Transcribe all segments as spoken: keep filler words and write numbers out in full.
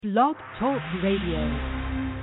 Blog Talk Radio.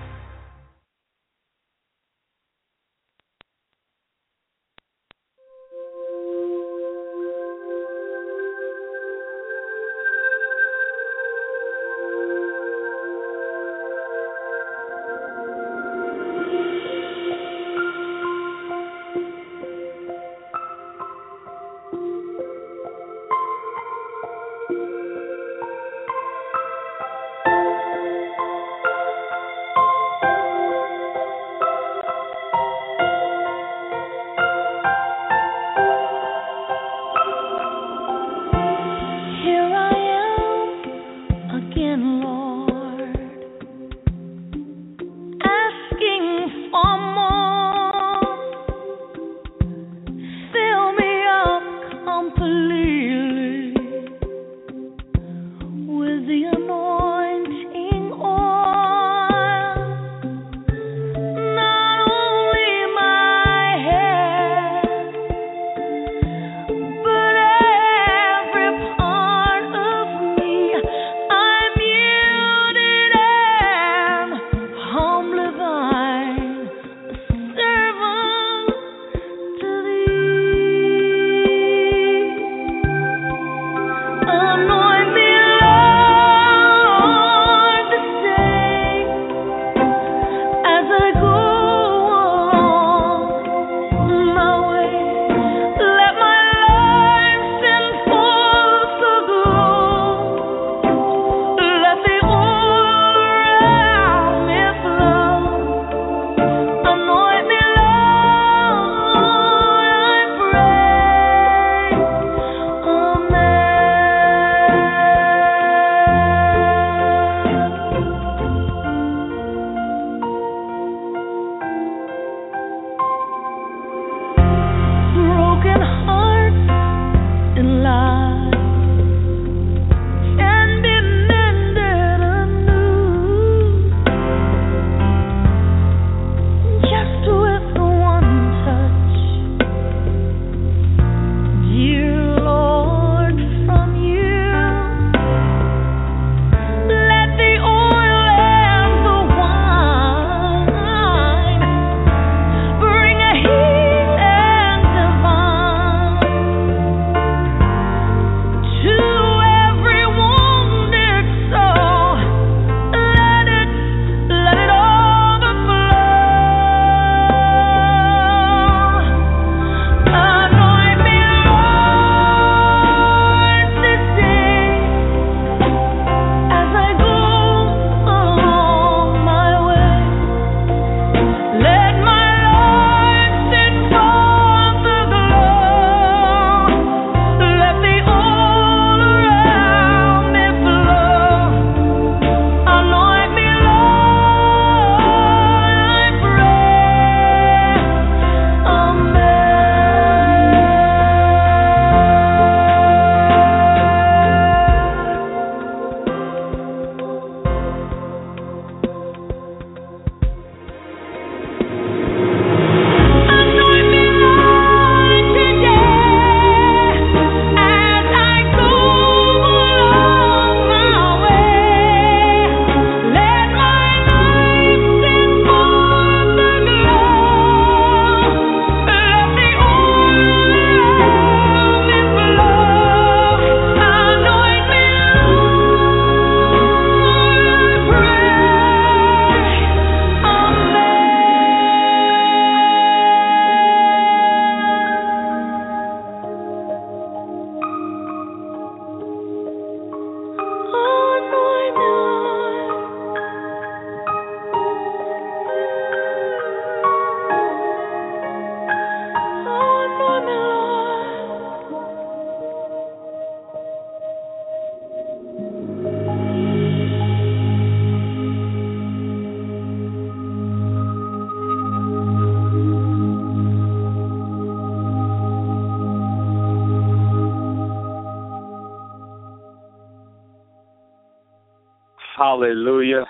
Hallelujah.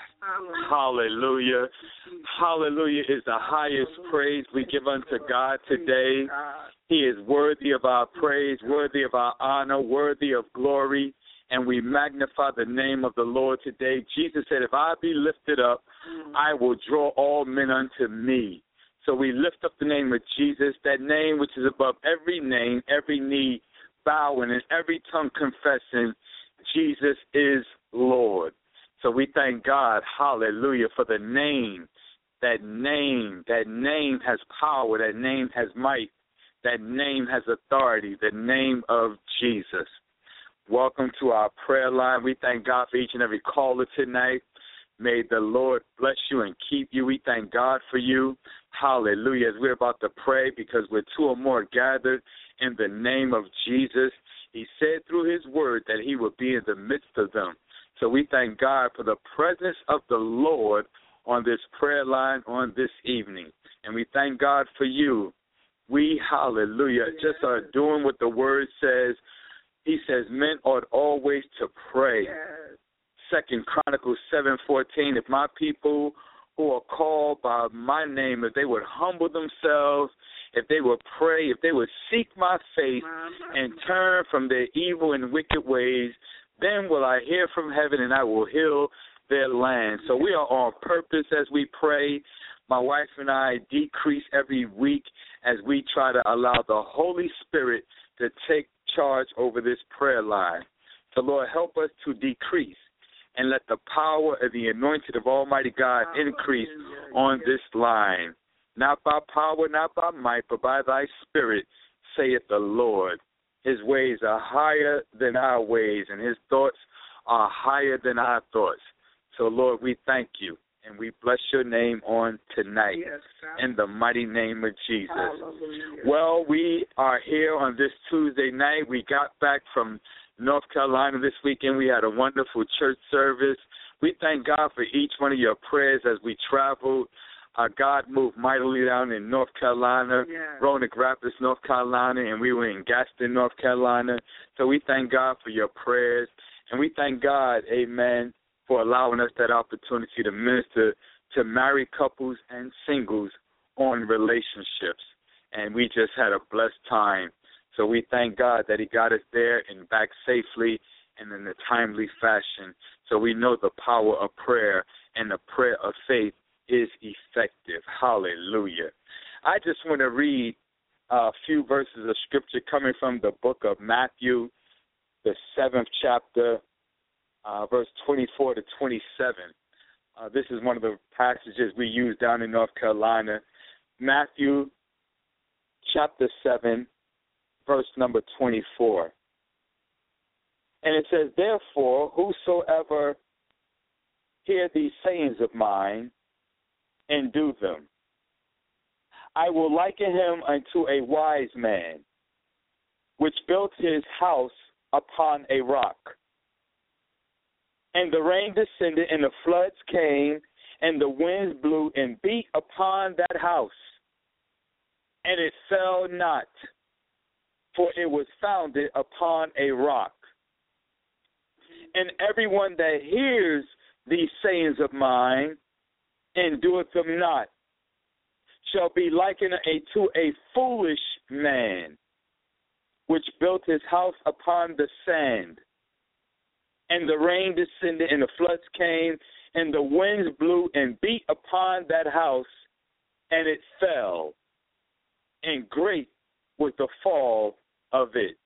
Hallelujah. Hallelujah is the highest praise we give unto God today. He is worthy of our praise, worthy of our honor, worthy of glory. and we magnify the name of the Lord today. Jesus said, if I be lifted up, mm-hmm. I will draw all men unto me. So we lift up the name of Jesus, that name which is above every name, every knee bowing, and every tongue confessing Jesus is Lord. So we thank God, hallelujah, for the name. That name, that name has power, that name has might, that name has authority, the name of Jesus. Welcome to our prayer line. We thank God for each and every caller tonight. May the Lord bless you and keep you. We thank God for you. Hallelujah. As we're about to pray, because we're two or more gathered in the name of Jesus, he said through his word that he would be in the midst of them. So we thank God for the presence of the Lord on this prayer line on this evening. And we thank God for you. We, hallelujah, just are doing what the word says. He says men ought always to pray. Yes. Second Chronicles seven fourteen, if my people who are called by my name, if they would humble themselves, if they would pray, if they would seek my face and turn from their evil and wicked ways, then will I hear from heaven and I will heal their land. So we are on purpose as we pray. My wife and I decrease every week as we try to allow the Holy Spirit to take charge over this prayer line. So, Lord, help us to decrease and let the power of the anointed of Almighty God increase on this line. Not by power, not by might, but by thy Spirit, saith the Lord. His ways are higher than our ways, and his thoughts are higher than our thoughts. So, Lord, we thank you, and we bless your name on tonight, yes, in the mighty name of Jesus. Hallelujah. Well, we are here on this Tuesday night. We got back from North Carolina this weekend. We had a wonderful church service. We thank God for each one of your prayers as we traveled. Uh, God moved mightily down in North Carolina, yes. Roanoke Rapids, North Carolina, and we were in Gaston, North Carolina. So we thank God for your prayers, and we thank God, amen, for allowing us that opportunity to minister to married couples and singles on relationships. And we just had a blessed time. So we thank God that he got us there and back safely and in a timely fashion. So we know the power of prayer, and the prayer of faith is effective. Hallelujah. I just want to read a few verses of scripture coming from the book of Matthew, the seventh chapter, Uh, verse twenty-four to twenty-seven. Uh, this is one of the passages we use down in North Carolina. Matthew chapter seven, verse number twenty-four. And it says, therefore, whosoever hear these sayings of mine and do them, I will liken him unto a wise man, which built his house upon a rock. And the rain descended, and the floods came, and the winds blew and beat upon that house. And it fell not, for it was founded upon a rock. And everyone that hears these sayings of mine and doeth them not shall be likened to a foolish man, which built his house upon the sand. And the rain descended, and the floods came, and the winds blew and beat upon that house, and it fell. And great was the fall of it.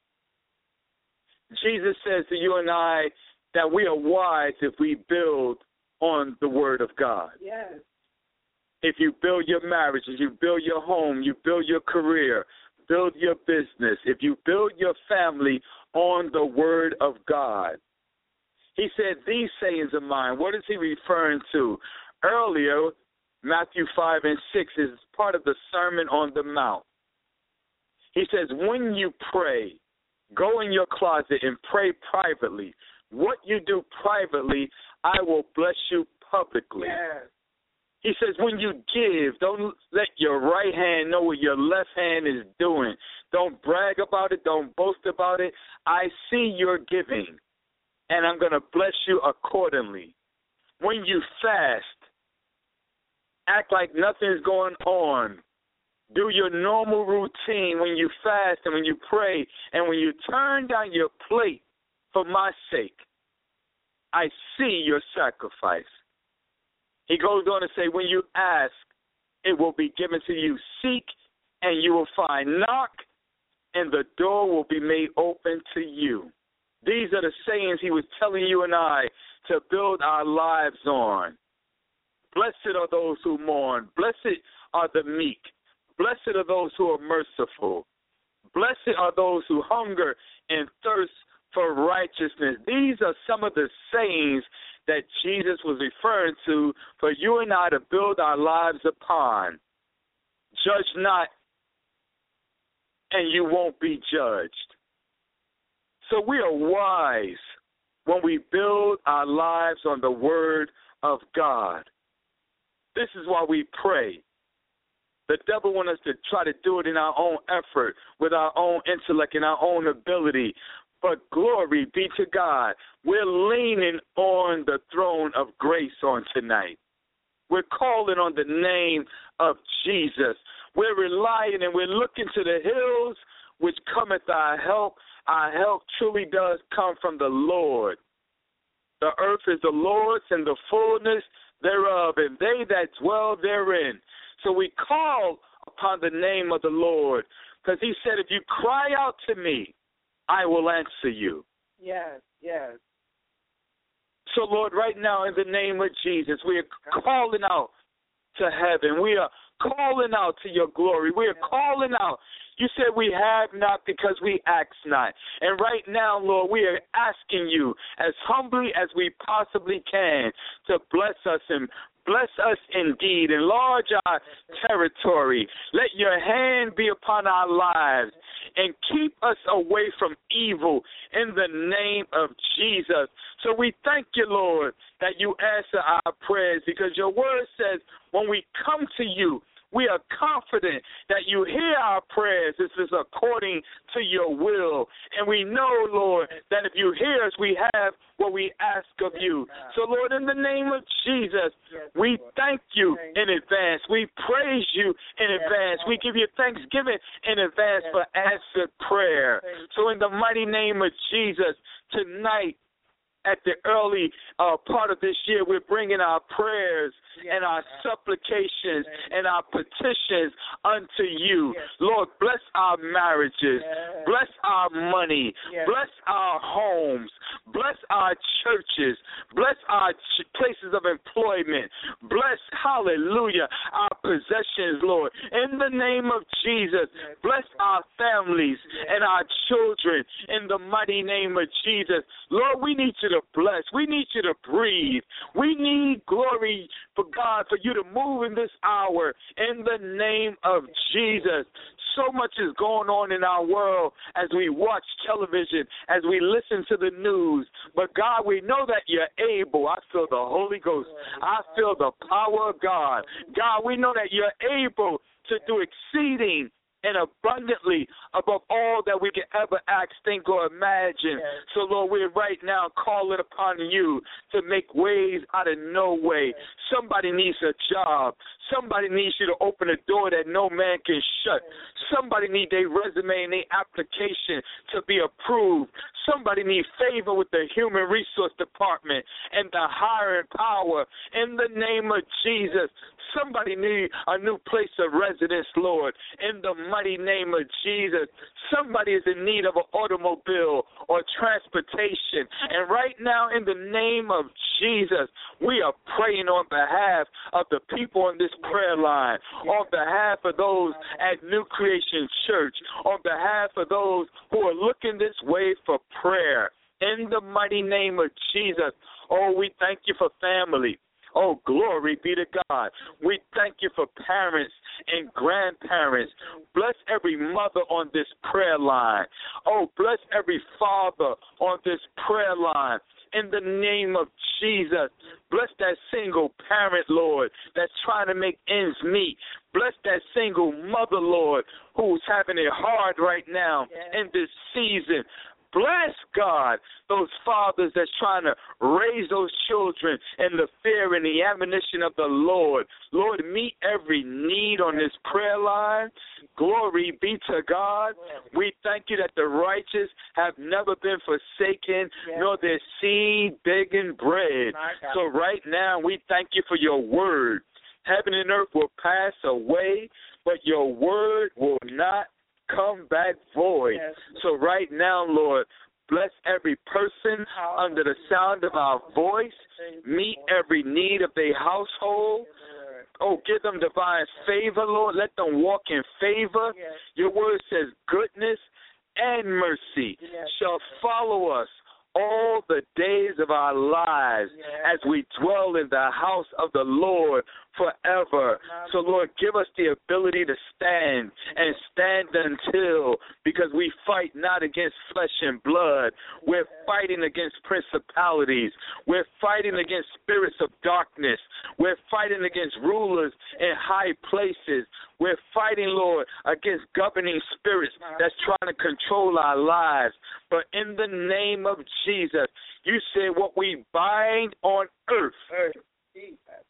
Jesus says to you and I that we are wise if we build on the word of God. Yes. If you build your marriage, if you build your home, you build your career, build your business, if you build your family on the word of God. He said, these sayings of mine, what is he referring to? Earlier, Matthew five and six is part of the Sermon on the Mount. He says, when you pray, go in your closet and pray privately. What you do privately, I will bless you publicly. Yes. He says, when you give, don't let your right hand know what your left hand is doing. Don't brag about it. Don't boast about it. I see your giving, and I'm going to bless you accordingly. When you fast, act like nothing's going on. Do your normal routine when you fast and when you pray. And when you turn down your plate for my sake. I see your sacrifice. He goes on to say, when you ask, it will be given to you. Seek, and you will find. Knock, and the door will be made open to you. These are the sayings he was telling you and I to build our lives on. Blessed are those who mourn. Blessed are the meek. Blessed are those who are merciful. Blessed are those who hunger and thirst for righteousness. These are some of the sayings that Jesus was referring to for you and I to build our lives upon. Judge not, and you won't be judged. So we are wise when we build our lives on the Word of God. This is why we pray. The devil wants us to try to do it in our own effort, with our own intellect and our own ability. But glory be to God. We're leaning on the throne of grace on tonight. We're calling on the name of Jesus. We're relying and we're looking to the hills which cometh our help. Our help truly does come from the Lord. The earth is the Lord's and the fullness thereof, and they that dwell therein. So we call upon the name of the Lord, because he said, if you cry out to me, I will answer you. Yes, yes. So, Lord, right now, in the name of Jesus, we are calling out to heaven. We are calling out to your glory. We are calling out. You said we have not because we ask not. And right now, Lord, we are asking you as humbly as we possibly can to bless us and bless us indeed. Enlarge our territory. Let your hand be upon our lives and keep us away from evil in the name of Jesus. So we thank you, Lord, that you answer our prayers, because your word says when we come to you, we are confident that you hear our prayers. This is according to your will. And we know, Lord, that if you hear us, we have what we ask of you. So, Lord, in the name of Jesus, we thank you in advance. We praise you in advance. We give you thanksgiving in advance for answered prayer. So in the mighty name of Jesus, tonight, at the early uh, part of this year, we're bringing our prayers yes, and our supplications yes, and our petitions unto you. Yes. Lord, bless our marriages. Yes. Bless our money. Yes. Bless our homes. Bless our churches. Bless our ch- places of employment. Bless, hallelujah, our possessions, Lord. In the name of Jesus, yes, bless our families yes, and our children in the mighty name of Jesus. Lord, we need you to bless. We need you to breathe. We need glory for God, for you to move in this hour in the name of Jesus. So much is going on in our world as we watch television, as we listen to the news. But God, we know that you're able. I feel the Holy Ghost. I feel the power of God. God, we know that you're able to do exceeding and abundantly above all that we can ever ask, think, or imagine. Yes. So, Lord, we're right now calling upon you to make ways out of no way. Yes. Somebody needs a job. Somebody needs you to open a door that no man can shut. Yes. Somebody needs their resume and their application to be approved. Somebody needs favor with the human resource department and the hiring power. In the name of Jesus, somebody needs a new place of residence, Lord. In the mighty name of Jesus, somebody is in need of an automobile or transportation. And right now, in the name of Jesus, we are praying on behalf of the people on this prayer line, on behalf of those at New Creation Church, on behalf of those who are looking this way for prayer. In the mighty name of Jesus, oh, we thank you for family. Oh, glory be to God. We thank you for parents and grandparents. Bless every mother on this prayer line. Oh, bless every father on this prayer line. In the name of Jesus, bless that single parent, Lord, that's trying to make ends meet. Bless that single mother, Lord, who's having it hard right now yes, in this season. bless, God, those fathers that's trying to raise those children in the fear and the admonition of the Lord. Lord, meet every need on this prayer line. Glory be to God. We thank you that the righteous have never been forsaken, nor their seed begging bread. So right now, we thank you for your word. Heaven and earth will pass away, but your word will not come back void. Yes. So right now, Lord, bless every person under the sound of our voice. Meet every need of their household. Oh, give them divine favor, Lord. Let them walk in favor. Yes. Your word says goodness and mercy yes. shall follow us all the days of our lives yes. as we dwell in the house of the Lord forever. So, Lord, give us the ability to stand and stand until, because we fight not against flesh and blood. We're fighting against principalities. We're fighting against spirits of darkness. We're fighting against rulers in high places. We're fighting, Lord, against governing spirits that's trying to control our lives. But in the name of Jesus, you say what we bind on earth, Jesus.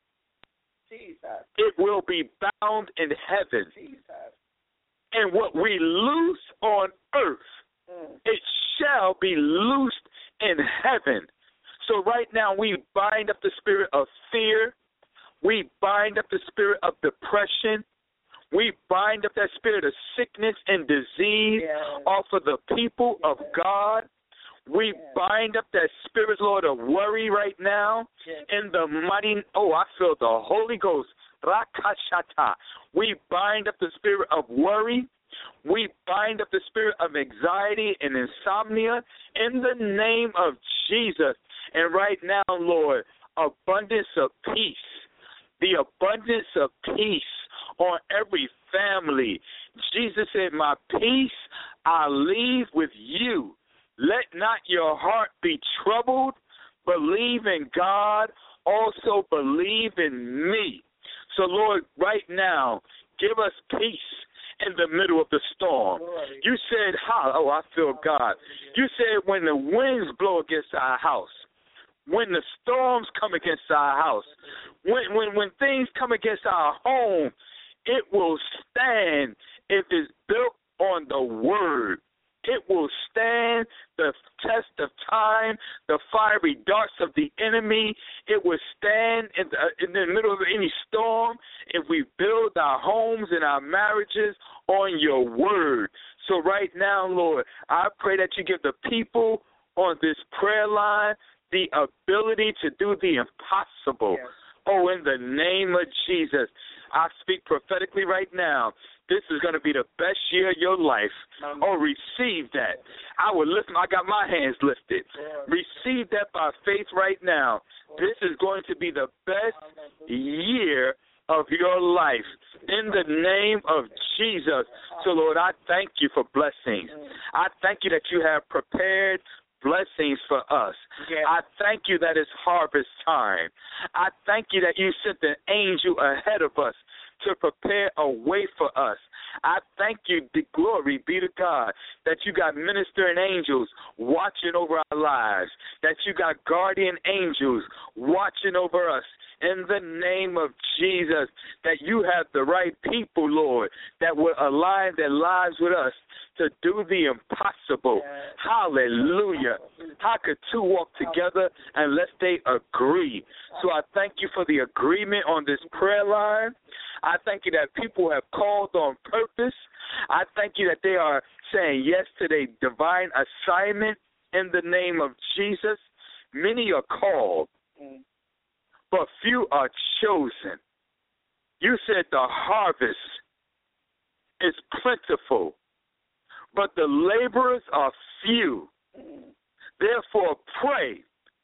Jesus. It will be bound in heaven. Jesus. And what we loose on earth, mm. it shall be loosed in heaven. So right now we bind up the spirit of fear. We bind up the spirit of depression. We bind up that spirit of sickness and disease yes. off of the people yes. of God. We yes. bind up that spirit, Lord, of worry right now yes. in the mighty, oh, I feel the Holy Ghost. Rakashata. We bind up the spirit of worry. We bind up the spirit of anxiety and insomnia in the name of Jesus. And right now, Lord, abundance of peace, the abundance of peace on every family. Jesus said, my peace I leave with you. Let not your heart be troubled. Believe in God. Also believe in me. So, Lord, right now, give us peace in the middle of the storm. You said, oh, I feel God. You said when the winds blow against our house, when the storms come against our house, when when, when things come against our home, it will stand if it's built on the word. It will stand the test of time, the fiery darts of the enemy. It will stand in the, in the middle of any storm if we build our homes and our marriages on your word. So right now, Lord, I pray that you give the people on this prayer line the ability to do the impossible. Yes. Oh, in the name of Jesus, I speak prophetically right now. This is going to be the best year of your life. Oh, receive that. I will lift. I got my hands lifted. Receive that by faith right now. This is going to be the best year of your life in the name of Jesus. So, Lord, I thank you for blessings. I thank you that you have prepared blessings for us. Yes. I thank you that it's harvest time. I thank you that you sent an angel ahead of us to prepare a way for us. I thank you, the glory be to God, that you got ministering angels watching over our lives, that you got guardian angels watching over us. In the name of Jesus, that you have the right people, Lord, that will align their lives with us to do the impossible. Yes. Hallelujah. How could two walk together unless they agree? So I thank you for the agreement on this prayer line. I thank you that people have called on purpose. I thank you that they are saying yes to their divine assignment in the name of Jesus. Many are called, but few are chosen. You said the harvest is plentiful, but the laborers are few. Therefore, pray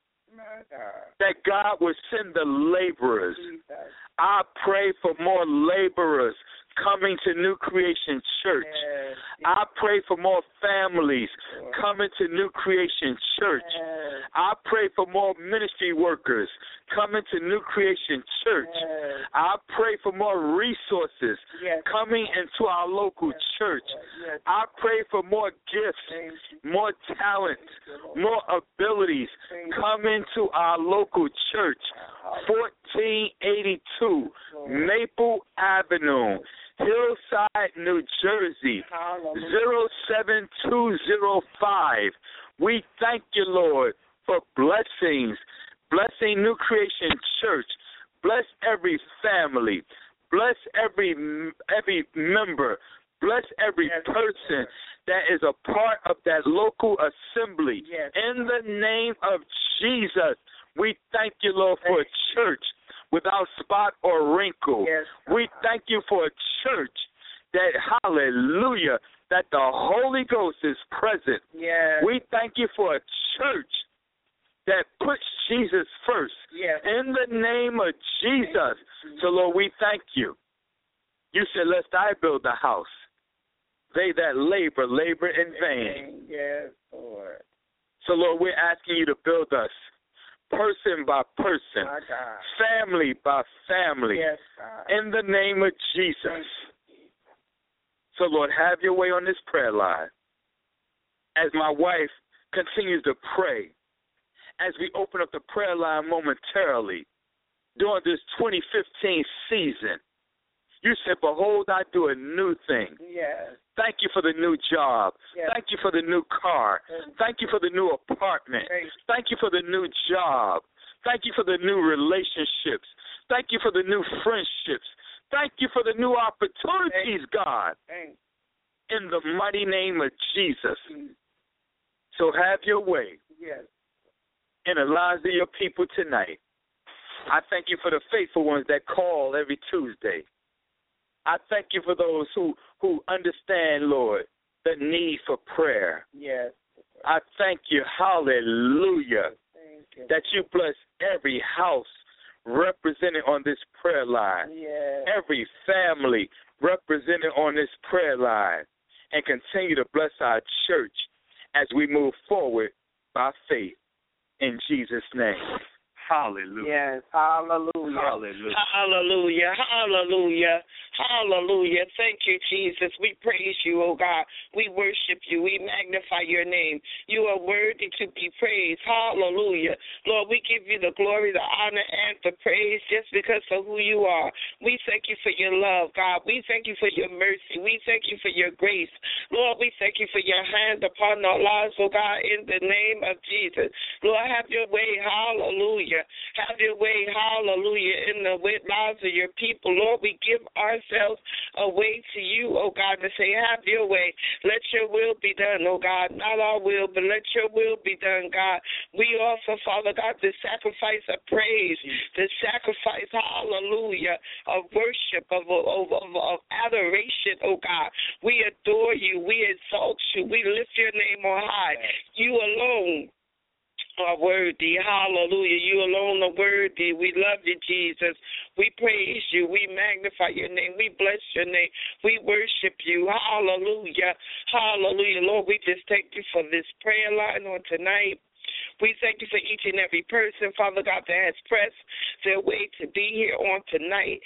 that God will send the laborers. I pray for more laborers coming to New Creation Church. Yes. I pray for more families Lord. coming to New Creation Church. Yes. I pray for more ministry workers coming to New Creation Church. Yes. I pray for more resources Yes. coming into our local Yes. church. Yes. I pray for more gifts, Thank you. more talent, more abilities Thank you. come into our local church. fourteen eighty-two Maple Avenue, Hillside, New Jersey, Hallelujah. zero seven two zero five. We thank you, Lord, for blessings. Blessing New Creation Church. Bless every family. Bless every every member. Bless every Yes, person that is a part of that local assembly. Yes. In the name of Jesus, we thank you, Lord, for a church without spot or wrinkle. Yes. We thank you for a church that, hallelujah, that the Holy Ghost is present. Yes. We thank you for a church that puts Jesus first. Yes. In the name of Jesus. So, Lord, we thank you. You said, lest I build the house. They that labor, labor in vain. Yes, Lord. So, Lord, we're asking you to build us person by person, My God. family by family, Yes, God. in the name of Jesus. So, Lord, have your way on this prayer line. As my wife continues to pray, as we open up the prayer line momentarily during this twenty fifteen season, you said, behold, I do a new thing. Yes. Thank you for the new job. Yes. Thank you for the new car. Yes. Thank you for the new apartment. Thank Thank you for the new job. Thank you for the new relationships. Thank you for the new friendships. Thank you for the new opportunities, God, Thank in the mighty name of Jesus. you. So have your way Yes. in the lives of your people tonight. I thank you for the faithful ones that call every Tuesday. I thank you for those who, who understand, Lord, the need for prayer. Yes. I thank you, hallelujah, Thank you. that you bless every house represented on this prayer line, Yes. every family represented on this prayer line, and continue to bless our church as we move forward by faith. In Jesus' name. Hallelujah. Yes. Hallelujah. Hallelujah. Hallelujah. Hallelujah. Hallelujah. Thank you, Jesus. We praise you, oh God. We worship you. We magnify your name. You are worthy to be praised. Hallelujah. Lord, we give you the glory, the honor, and the praise just because of who you are. We thank you for your love, God. We thank you for your mercy. We thank you for your grace. Lord, we thank you for your hand upon our lives, oh God, in the name of Jesus. Lord, have your way. Hallelujah. Have your way, hallelujah, in the lives of your people. Lord, we give ourselves away to you, oh God, to say, have your way. Let your will be done, oh God. Not our will, but let your will be done, God. We offer, Father God, the sacrifice of praise, the sacrifice, hallelujah, of worship, of, of, of, of adoration, oh God. We adore you. We exalt you. We lift your name on high. You alone are worthy. Hallelujah. You alone are worthy. We love you, Jesus. We praise you. We magnify your name. We bless your name. We worship you. Hallelujah. Hallelujah. Lord, we just thank you for this prayer line on tonight. We thank you for each and every person, Father God, that has pressed their way to be here on tonight.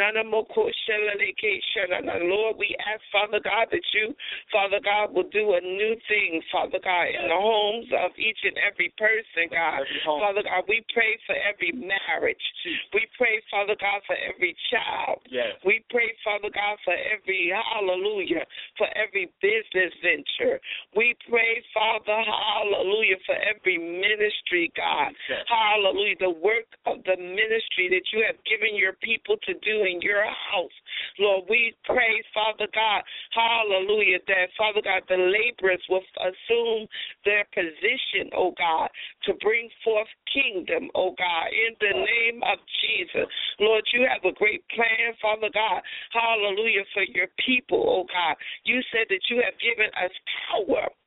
Lord, we ask, Father God, that you, Father God, will do a new thing, Father God, in the homes of each and every person, God. Father God, we pray for every marriage. We pray, Father God, for every child. Yes. We pray, Father God, for every, hallelujah, for every business venture. We pray, Father, hallelujah, for every ministry, God. Yes. Hallelujah. The work of the ministry that you have given your people to do in your house. Lord, we pray, Father God, hallelujah, that, Father God, the laborers will assume their position, oh God, to bring forth kingdom, oh God, in the name of Jesus. Lord, you have a great plan, Father God, hallelujah, for your people, oh God. You said that you have given us power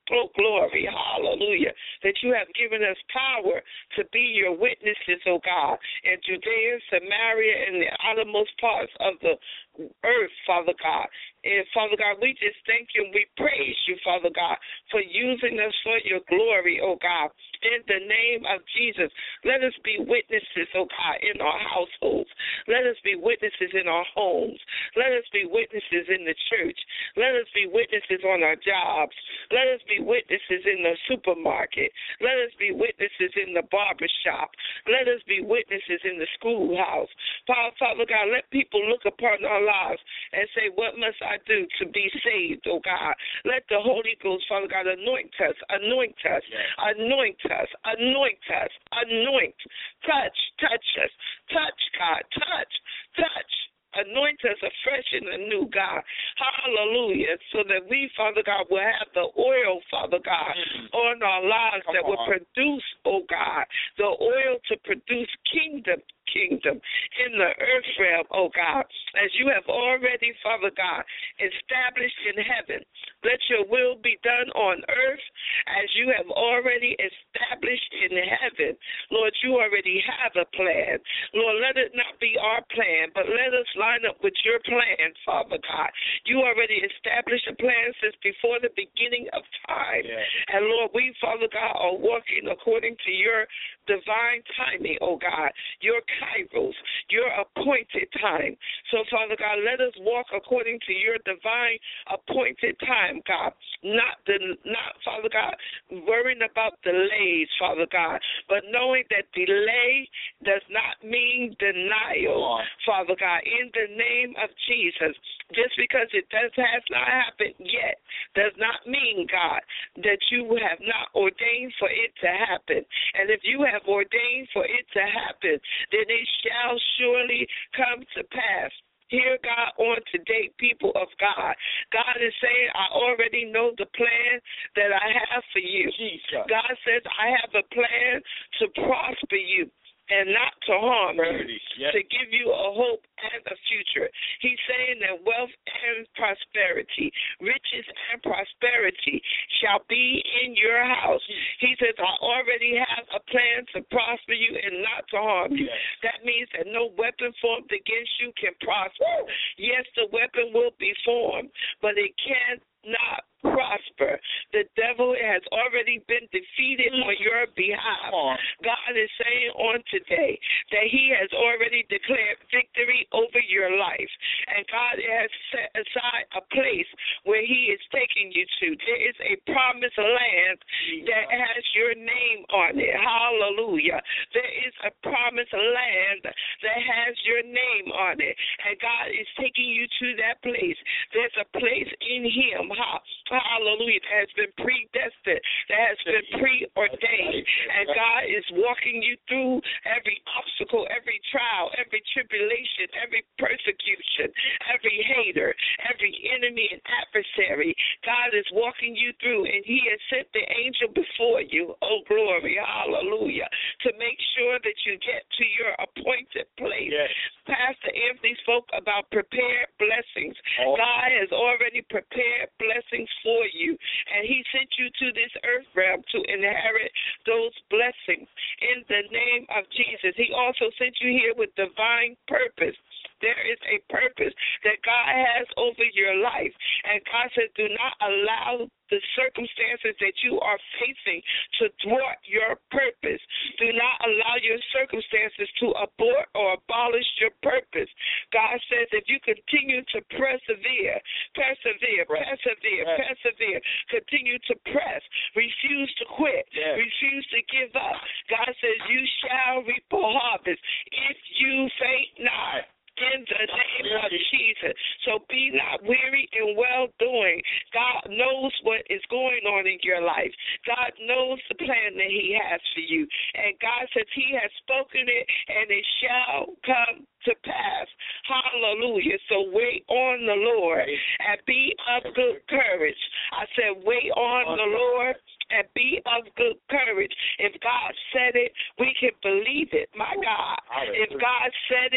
Oh, glory, hallelujah, that you have given us power to be your witnesses, oh God, in Judea, Samaria, and the outermost parts of the earth, Father God. And, Father God, we just thank you and we praise you, Father God, for using us for your glory, oh God. In the name of Jesus, let us be witnesses, oh God, in our households. Let us be witnesses in our homes. Let us be witnesses in the church. Let us be witnesses on our jobs. Let us be witnesses in the supermarket. Let us be witnesses in the barber shop. Let us be witnesses in the schoolhouse. Father God, let people look upon our lives and say, what must I do to be saved, oh God? Let the Holy Ghost, Father God, anoint us, anoint us, yes. anoint us, anoint us, anoint, touch, touch us, touch, God, touch, touch. Anoint us afresh and anew, God. Hallelujah. So that we, Father God, will have the oil, Father God, on our lives Come that on. will produce, oh God, the oil to produce kingdom. Kingdom in the earth realm, oh God, as you have already, Father God, established in heaven. Let your will be done on earth as you have already established in heaven. Lord, you already have a plan. Lord, let it not be our plan, but let us line up with your plan, Father God. You already established a plan since before the beginning of time. Yeah. And Lord, we, Father God, are walking according to your divine timing, oh God, your kairos, your appointed time. So, Father God, let us walk according to your divine appointed time, God. Not the, not Father God, worrying about delays, Father God, but knowing that delay does not mean denial, Father God. In the name of Jesus, just because it does has not happened yet, does not mean, God, that you have not ordained for it to happen. And if you have ordained for it to happen, then it shall surely come to pass. Hear God on today, people of God. God is saying, I already know the plan that I have for you. Jesus. God says, I have a plan to prosper you and not to harm you, yes. to give you a hope and a future. He's saying that wealth and prosperity, riches and prosperity shall be in your house. He says, I already have a plan to prosper you and not to harm you. Yes. That means that no weapon formed against you can prosper. Yes, the weapon will be formed, but it can't not prosper. The devil has already been defeated on your behalf. God is saying on today that he has already declared victory over your life. And God has set aside a place where he is taking you to. There is a promised land that has your name on it. Hallelujah. There is a promised land that has your name on it. And God is taking you to that place. There's a place in him. Hallelujah. That has been predestined, that has been preordained. And God is walking you through every obstacle, every trial, every tribulation, every persecution, every hater, every enemy and adversary. God is walking you through, and he has sent the angel before you. Oh, glory. Hallelujah. To make sure that you get to your appointed place. Yes. Pastor Anthony spoke about prepared blessings. Oh. God has already prepared blessings for you, and he sent you to this earth realm to inherit those blessings in the name of Jesus. He also sent you here with divine purpose. There is a purpose that God has over your life, and God said, do not allow the circumstances that you are facing to thwart your purpose. Do not allow your circumstances to abort or abolish your purpose. God says if you continue to persevere, persevere, persevere, yes. persevere, continue to press, refuse to quit, yes. refuse to give up. God says you shall reap a harvest if you faint not. In the name of Jesus. So be not weary in well-doing. God knows what is going on in your life. God knows the plan that he has for you. And God says he has spoken it, and it shall come to pass. Hallelujah. So wait on the Lord and be of good courage. I said wait on the Lord and be of good courage. If God said it, we can believe it, my God. If God said it,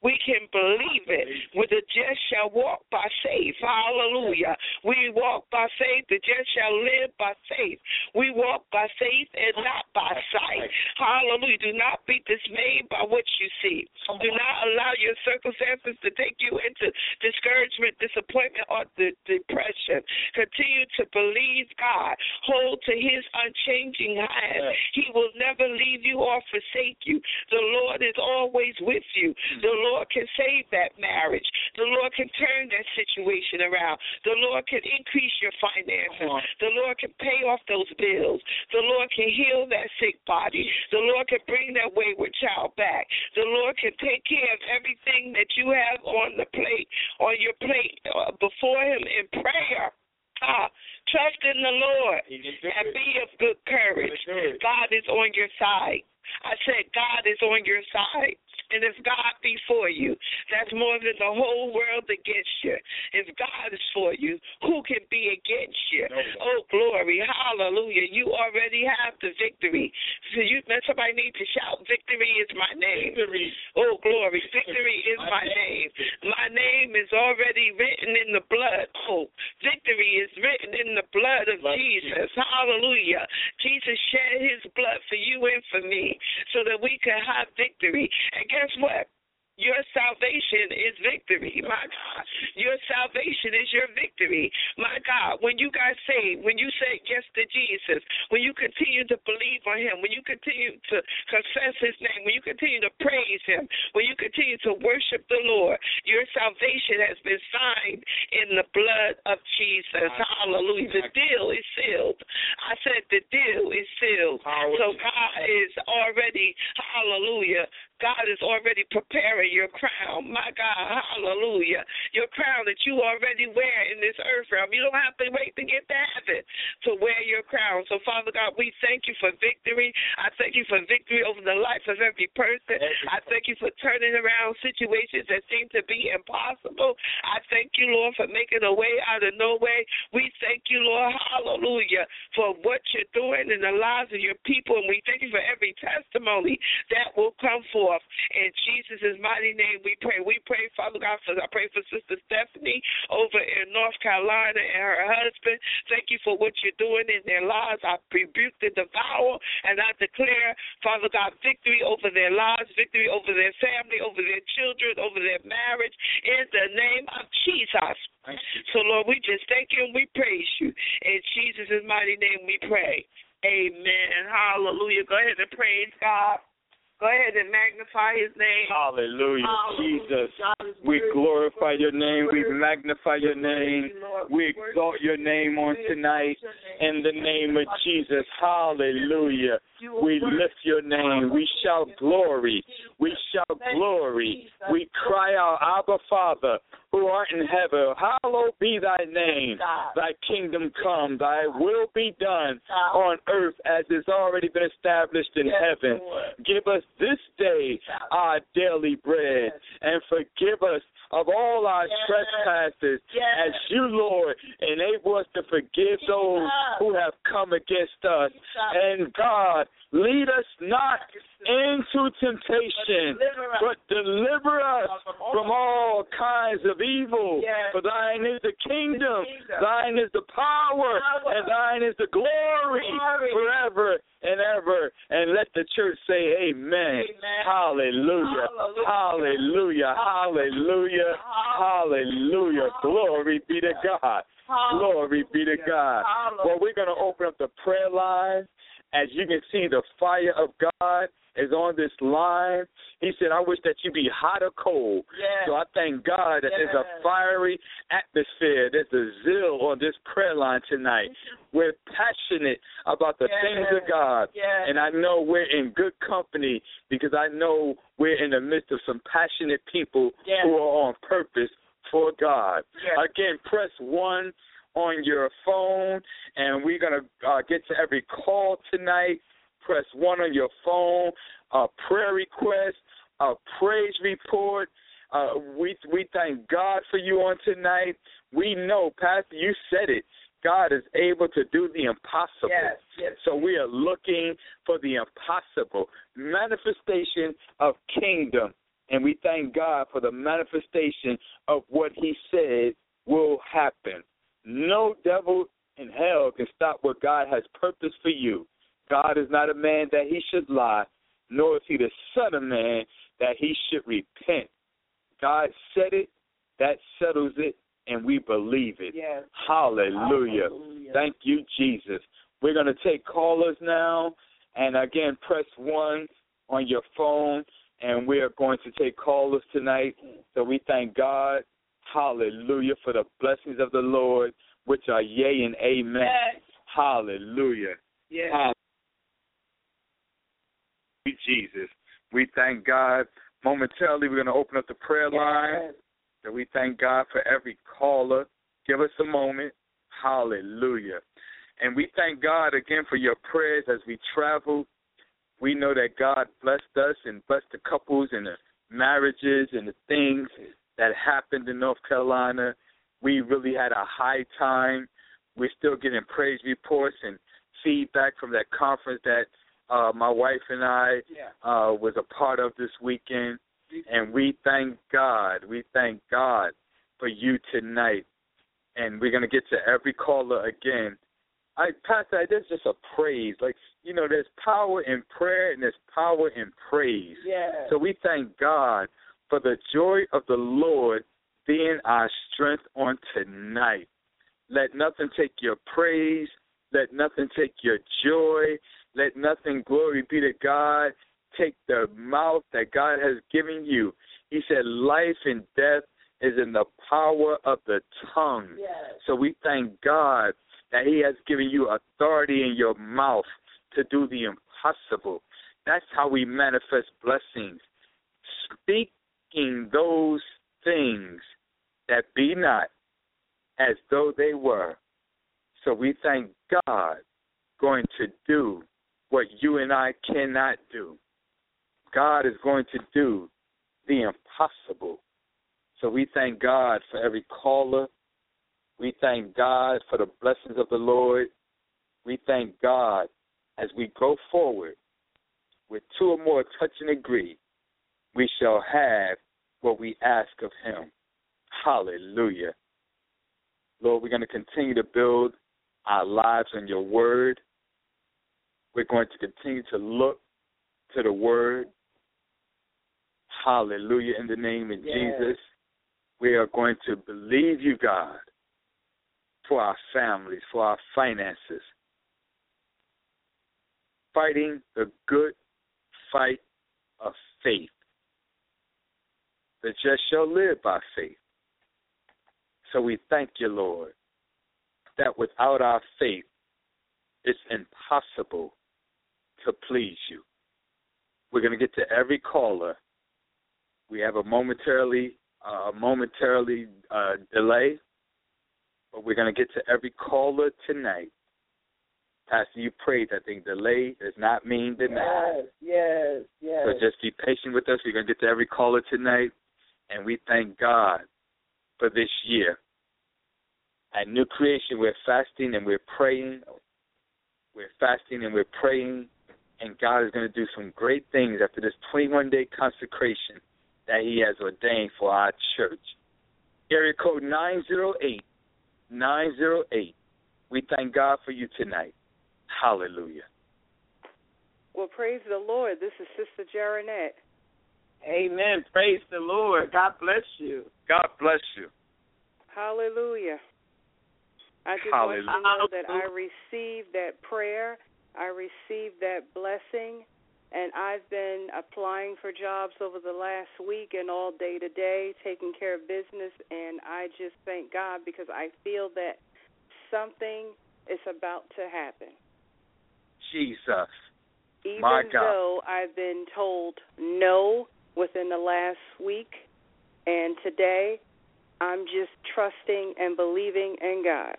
We can believe it. With the just shall walk by faith. Hallelujah. We walk by faith. The just shall live by faith. We walk by faith and not by sight. Hallelujah. Do not be dismayed by what you see. Do not allow your circumstances to take you into discouragement, disappointment, or de- depression. Continue to believe God. Hold to his unchanging hand. He will never leave you or forsake you. The Lord is always with you. The Lord can save that marriage. The Lord can turn that situation around. The Lord can increase your finances. The Lord can pay off those bills. The Lord can heal that sick body. The Lord can bring that wayward child back. The Lord can take care of everything that you have on the plate, on your plate, uh, before him in prayer. Ah, trust in the Lord and be of good courage. God is on your side. I said God is on your side. And if God be for you, that's more than the whole world against you. If God is for you, who can be against you? Oh, glory. Hallelujah. You already have the victory. So you, somebody needs to shout, victory is my name. Victory. Oh, glory. Victory is my name. My name is already written in the blood. Oh, victory is written in the blood of Jesus. Hallelujah. Jesus shed his blood for you and for me so that we can have victory. And guess what? Your salvation is victory, my God. Your salvation is your victory, my God. When you got saved, when you say yes to Jesus, when you continue to believe on him, when you continue to confess his name, when you continue to praise him, when you continue to worship the Lord, your salvation has been signed in the blood of Jesus. Hallelujah. The deal is sealed. I said the deal is sealed. So God is already, hallelujah, God is already preparing your crown. My God, hallelujah. Your crown that you already wear in this earth realm. You don't have to wait to get to heaven to wear your crown. So, Father God, we thank you for victory. I thank you for victory over the life of every person. I thank you for turning around situations that seem to be impossible. I thank you, Lord, for making a way out of no way. We thank you, Lord, hallelujah, for what you're doing in the lives of your people. And we thank you for every testimony that will come forth. In Jesus' mighty name we pray. We pray, Father God, for I pray for Sister Stephanie over in North Carolina and her husband. Thank you for what you're doing in their lives. I rebuke the devourer and I declare, Father God, victory over their lives, victory over their family, over their children, over their marriage, in the name of Jesus. So, Lord, we just thank you and we praise you. In Jesus' mighty name we pray. Amen. Hallelujah. Go ahead and praise God. Go ahead and magnify his name. Hallelujah. Hallelujah. Jesus, we glorify your name. We magnify your name. We exalt your name on tonight in the name of Jesus. Hallelujah. We lift your name. We shout glory. We shout glory. We cry out, Abba, Father, who art in heaven, hallowed be thy name. Thy kingdom come. Thy will be done on earth as it's already been established in heaven. Give us this day our daily bread and forgive us of all our trespasses as you, Lord, enable us to forgive those who have come against us. And God, lead us not into temptation, but deliver us from all kinds of evil. For thine is the kingdom, thine is the power, and thine is the glory forever and ever. And let the church say amen. Hallelujah. Hallelujah. Hallelujah. Hallelujah. Glory be to God. Glory be to God. Well, we're going to open up the prayer line. As you can see, the fire of God is on this line. He said, I wish that you be hot or cold. Yes. So I thank God that yes. there's a fiery atmosphere. There's a zeal on this prayer line tonight. We're passionate about the yes. things of God. Yes. And I know we're in good company because I know we're in the midst of some passionate people yes. who are on purpose for God. Yes. Again, press one on your phone, and we're going to uh, get to every call tonight. Press one on your phone, a prayer request, a praise report. Uh, we we thank God for you on tonight. We know, Pastor, you said it. God is able to do the impossible. Yes, yes. So we are looking for the impossible manifestation of kingdom And we thank God for the manifestation of what he said will happen. No devil in hell can stop what God has purposed for you. God is not a man that he should lie, nor is he the son of man that he should repent. God said it, that settles it, and we believe it. Yes. Hallelujah. Hallelujah. Thank you, Jesus. We're going to take callers now, and again, press one on your phone, and we are going to take callers tonight. So we thank God, hallelujah, for the blessings of the Lord, which are yea and amen. Yes. Hallelujah. Yes. Hallelujah, Jesus. We thank God. Momentarily, we're going to open up the prayer line. Yes. So we thank God for every caller. Give us a moment. Hallelujah. And we thank God again for your prayers as we travel. We know that God blessed us and blessed the couples and the marriages and the things that happened in North Carolina. We really had a high time. We're still getting praise reports and feedback from that conference that uh, my wife and I Yeah. uh, was a part of this weekend. And we thank God. We thank God for you tonight. And we're going to get to every caller again. I, Pastor, there's just a praise. Like, you know, there's power in prayer and there's power in praise. Yes. So we thank God for the joy of the Lord being our strength on tonight. Let nothing take your praise. Let nothing take your joy. Let nothing, glory be to God, take the mouth that God has given you. He said life and death is in the power of the tongue. Yes. So we thank God that he has given you authority in your mouth to do the impossible. That's how we manifest blessings. Speaking those things that be not as though they were. So we thank God going to do what you and I cannot do. God is going to do the impossible. So we thank God for every caller. We thank God for the blessings of the Lord. We thank God as we go forward with two or more touch and agree, we shall have what we ask of him. Hallelujah. Lord, we're going to continue to build our lives on your word. We're going to continue to look to the word. Hallelujah. In the name of Yes. Jesus, we are going to believe you, God, for our families, for our finances, fighting the good fight of faith. The just shall live by faith. So we thank you, Lord, that without our faith, it's impossible to please you. We're going to get to every caller. We have a momentarily, uh, momentarily uh, delay, but we're going to get to every caller tonight. Pastor, you prayed that the delay does not mean denied. Yes, yes, yes. So just be patient with us. We're going to get to every caller tonight, and we thank God for this year. At New Creation, we're fasting and we're praying. We're fasting and we're praying, and God is going to do some great things after this twenty-one day consecration that he has ordained for our church. Area code nine zero eight, nine zero eight. We thank God for you tonight. Hallelujah. Well, praise the Lord. This is Sister Jaronette. Amen. Praise the Lord. God bless you. God bless you. Hallelujah. I just Hallelujah. want you to know that I received that prayer. I received that blessing. And I've been applying for jobs over the last week and all day today, taking care of business. And I just thank God because I feel that something is about to happen. Jesus. Even My God. though I've been told no within the last week, and today I'm just trusting and believing in God.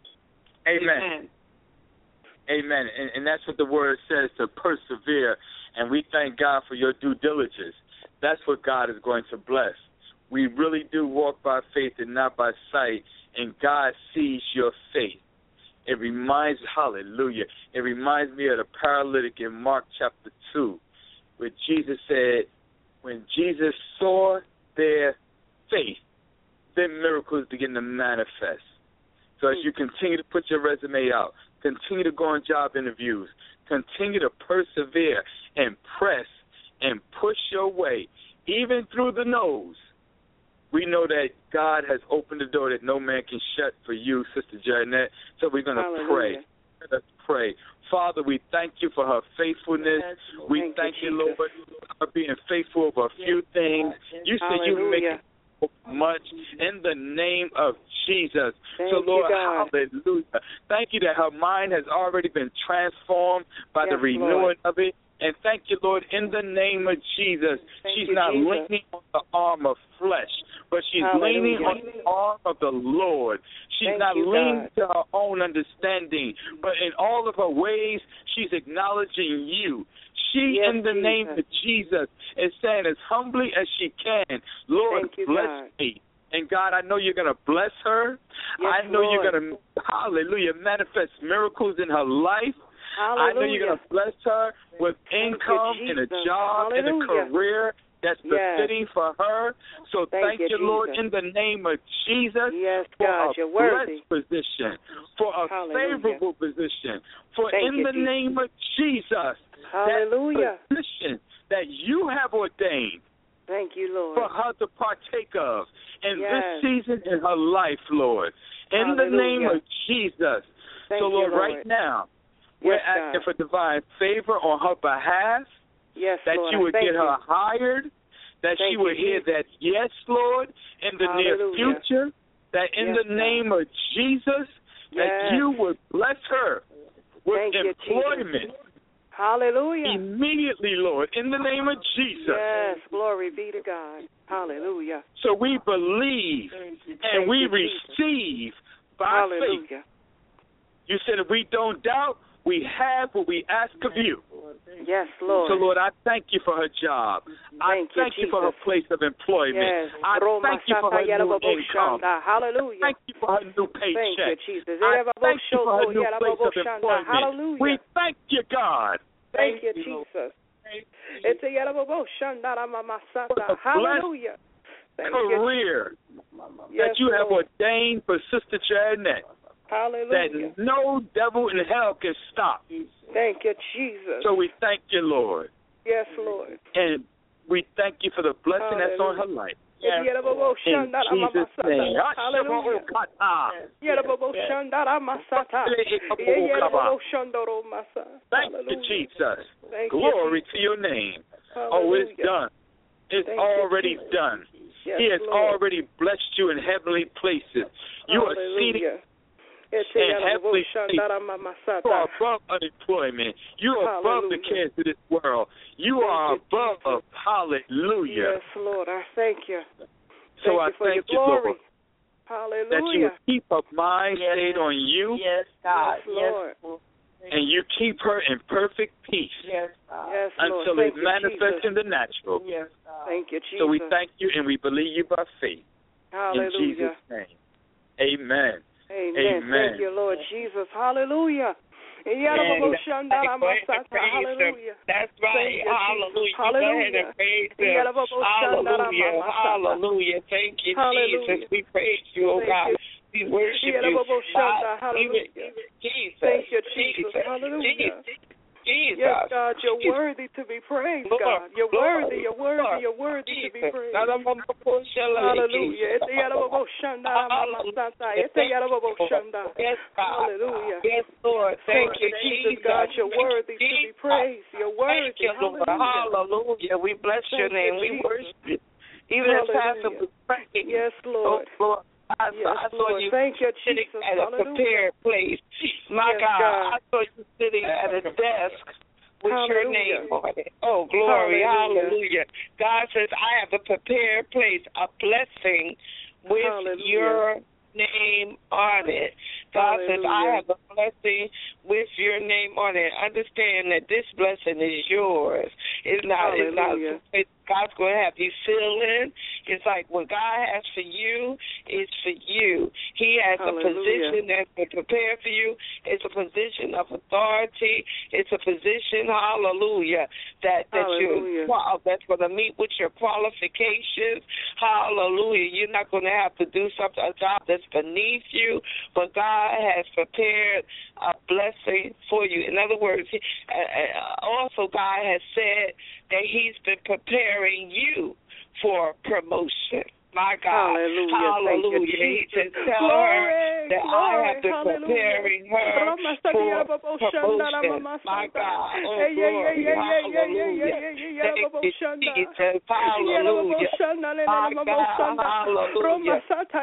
Amen. Amen. Amen. And, and that's what the word says, to persevere. And we thank God for your due diligence. That's what God is going to bless. We really do walk by faith and not by sight, and God sees your faith. It reminds, hallelujah, it reminds me of the paralytic in Mark chapter two, where Jesus said, when Jesus saw their faith, then miracles begin to manifest. So as you continue to put your resume out, continue to go on job interviews, continue to persevere and press and push your way, even through the no's, we know that God has opened the door that no man can shut for you, Sister Janet. So we're going to pray. Let's pray. Father, we thank you for her faithfulness. Yes, we thank, thank you, Lord, for her being faithful over a few things. You said you make it much in the name of Jesus. Thank so, Lord, you, hallelujah. Thank you that her mind has already been transformed by yes, the renewing Lord. of it. And thank you, Lord, in the name of Jesus. Thank she's you, not Jesus. leaning on the arm of flesh, but she's Hallelujah. leaning on the arm of the Lord. She's Thank not you, leaning God. to her own understanding, but in all of her ways, she's acknowledging you. She, yes, in the Jesus. name of Jesus, is saying as humbly as she can, Lord, Thank you, bless God. me. And, God, I know you're going to bless her. Yes, I know Lord. you're going to, hallelujah, manifest miracles in her life. Hallelujah. I know you're going to bless her with income you, and a Jesus. job Hallelujah. and a career that's Yes. befitting for her. So Thank thank, you, you, Lord, Jesus. in the name of Jesus, Yes, for God, a you're worthy. blessed position, for a Hallelujah. favorable position, for Thank in you, the Jesus. name of Jesus, Hallelujah. that position that you have ordained Thank you, Lord. for her to partake of in Yes. this season in her life, Lord. In the name Hallelujah. of Jesus. Thank so, Lord, you, Lord, right now, we're yes, asking God. for divine favor on her behalf, Yes, that Lord. you would Thank get you. her hired, that Thank she would you, hear Jesus. that yes, Lord, in the near Hallelujah. future, that in Yes, the God. name of Jesus, that Yes. you would bless her with Thank you, employment Hallelujah. immediately, Lord, in the name of Jesus. Yes, glory be to God. Hallelujah. So we believe and Thank we you, Jesus. receive by faith. Hallelujah. You said if we don't doubt, we have what we ask of you. Yes, Lord. So, Lord, I thank you for her job. I Thank you, thank you, for her Jesus. place of employment. Yes. I thank you for her new income. Hallelujah. Thank you for her new paycheck. Thank you, Jesus. I thank you for her new place of employment. Hallelujah. We thank you, God. Thank you, Jesus. It's a Hallelujah. Thank career you. Yes, that you have Lord. ordained for Sister Janet. Hallelujah. That no devil in hell can stop. Thank you, Jesus. So we thank you, Lord. Yes, Lord. And we thank you for the blessing that's on her life. Yes. In Jesus' name. Hallelujah. Thank you, Jesus. Thank Glory you, to your name. Hallelujah. Oh, it's done. It's Thank already you, done. Yes, He has Lord. already blessed you in heavenly places. You are seated Hallelujah. in heavenly places. You are above unemployment. You are above the Hallelujah. cares of this world. You Thank are you, above. Hallelujah. Yes, Lord, I thank you. So Thank I you for thank your you, glory. Lord, Hallelujah. that you would keep her mind Yes. stayed on you, Yes, God. Yes, Lord. and you keep her in perfect peace Yes, God. Yes, Lord. until Thank it you, manifests Jesus. in the natural. Yes, God. Thank you, Jesus. So we thank you and we believe you by faith. Hallelujah. In Jesus' name. Amen. Amen. Amen. Thank you, Lord Jesus. Hallelujah. Hallelujah. That's right. Thank you, Hallelujah. Jesus. Go ahead and praise him. Hallelujah. Hallelujah. Thank you, Hallelujah. Jesus. We praise you, oh Thank God. you. We worship you. God, Hallelujah. even- Jesus. Thank you, Jesus. Hallelujah. Jesus. Yes, God, you're Jesus. worthy to be praised, Lord, God. You're Lord, worthy, you're worthy, Lord, you're worthy to be Jesus. praised. Hallelujah. Hallelujah. Yes, God. Hallelujah. Yes, Lord. Thank Thank you, Jesus, God. You're worthy to be praised. You're worthy. Thank you, Lord. Hallelujah. We bless your Thank name. you, We Jesus. worship you. Even as Pastor Hallelujah. was praying. Yes, Lord. Oh, Lord. I, Yes, I saw Lord. you Thank you, sitting Jesus. at a Hallelujah. prepared place. My Yes, God, God. I saw you sitting at a desk with your Hallelujah. name on it. Oh, glory. Hallelujah. Hallelujah. God says, I have a prepared place, a blessing with Hallelujah. your name on it. God says, I Hallelujah. have a blessing with your name on it. Understand that this blessing is yours. It's not, it's not, Hallelujah. it's God's going to have you fill in. It's like what God has for you is for you. He has Hallelujah. A position that's been prepared for you. It's a position of authority. It's a position, hallelujah, that, that hallelujah. you're, that's going to meet with your qualifications. Hallelujah. You're not going to have to do something, a job that's beneath you, but God has prepared a blessing for you. In other words, also God has said that he's been preparing you for promotion. My God. Hallelujah. Hallelujah. He said, tell glory, her that glory, I have been hallelujah. preparing her for promotion. My God. Oh, glory. Hallelujah. Thank you, Jesus. Hallelujah. My God. Hallelujah.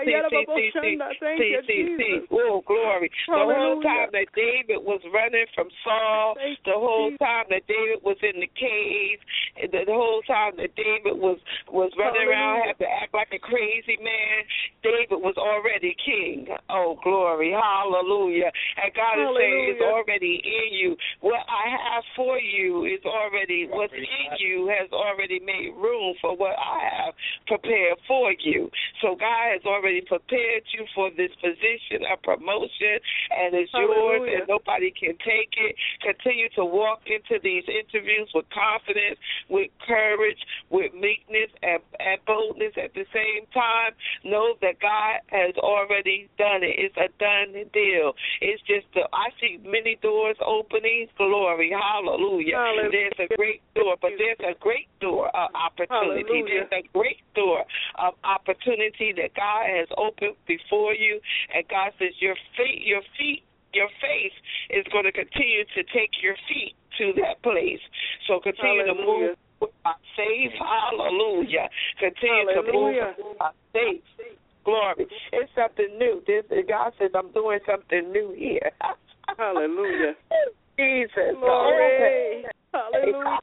Thank you, Jesus. Oh, glory. The whole time that David was running from Saul, the whole time that David was in the cave, the whole time that David was, was running around, had to act like a crazy man, David was already king. Oh, glory. Hallelujah. And God is Hallelujah. saying it's already in you. What I have for you is already, what's in you has already made room for what I have prepared for you. So God has already prepared you for this position of promotion, and it's yours, and nobody can take it. Continue to walk into these interviews with confidence, with courage, with meekness, and, and boldness at the same time. Know that God has already done it. It's a done deal. It's just, the, I see many doors opening. Glory. Hallelujah. Hallelujah. There's a great door, but there's a great door of opportunity. Hallelujah. There's a great door of opportunity that God has opened before you, and God says your feet, your feet, your faith is going to continue to take your feet to that place. So continue Hallelujah. to move with my faith. Hallelujah. Continue Hallelujah. to move with my faith. Glory. It's something new. This, God says I'm doing something new here. Hallelujah. Jesus. Glory. Hallelujah.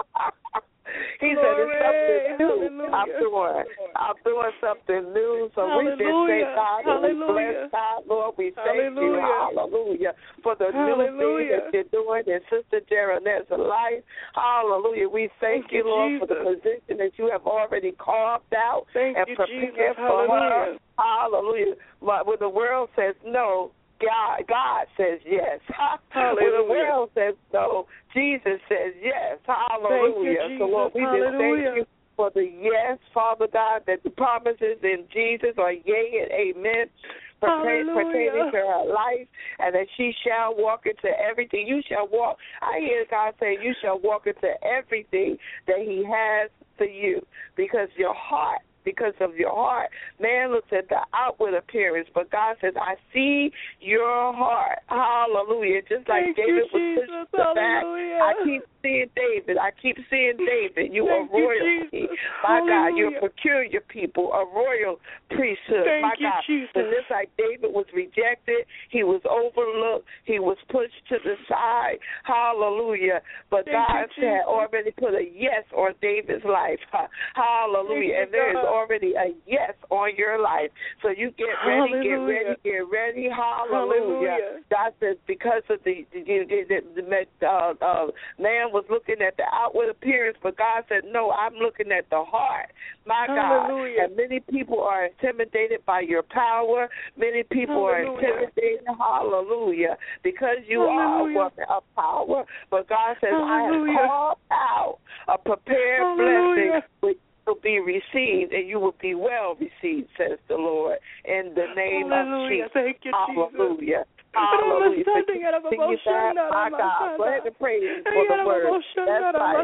He said it's something new. Hallelujah. I'm doing. I'm doing something new. So Hallelujah. we just say, God, Hallelujah. we bless God, Lord. We thank Hallelujah. you. Hallelujah. For the Hallelujah. new thing that you're doing in Sister Jeronette's life. Hallelujah. We thank, thank you, Lord, Jesus. For the position that you have already carved out thank and you, prepared Jesus. for Hallelujah. her. Hallelujah. But when the world says no, God, God says yes. Hallelujah. When the world says no, Jesus says yes. Hallelujah. Thank you, So, Lord, we Hallelujah. just thank you for the yes, Father God, that the promises in Jesus are yea and amen. Pertaining, pertaining to her life, and that she shall walk into everything. You shall walk. I hear God say, you shall walk into everything that He has for you, because your heart. Because of your heart. Man looks at the outward appearance, but God says, I see your heart. Hallelujah. Just like Thank David you, was pushed to the back. I keep seeing David. I keep seeing David. You are royalty. You, My God, you're a peculiar people, a royal priesthood. Thank My God. You, and just like David was rejected, he was overlooked, he was pushed to the side. Hallelujah. But Thank God you, had already put a yes on David's life. Hallelujah. And there is already a yes on your life. So you get ready, Hallelujah. get ready, get ready. Hallelujah. Hallelujah. God says because of the, the, the, the, the uh, uh, man was looking at the outward appearance, but God said, no, I'm looking at the heart. My Hallelujah. God. And many people are intimidated by your power. Many people Hallelujah. are intimidated. Hallelujah. Because you Hallelujah. are a woman of power. But God says, Hallelujah. I have called out a prepared Hallelujah. blessing which will be received, and you will be well received, says the Lord, in the name Hallelujah. of Jesus. Thank you, Hallelujah. Jesus. Hallelujah. Sing you back, my God. Go ahead and praise Him for the word. That's right.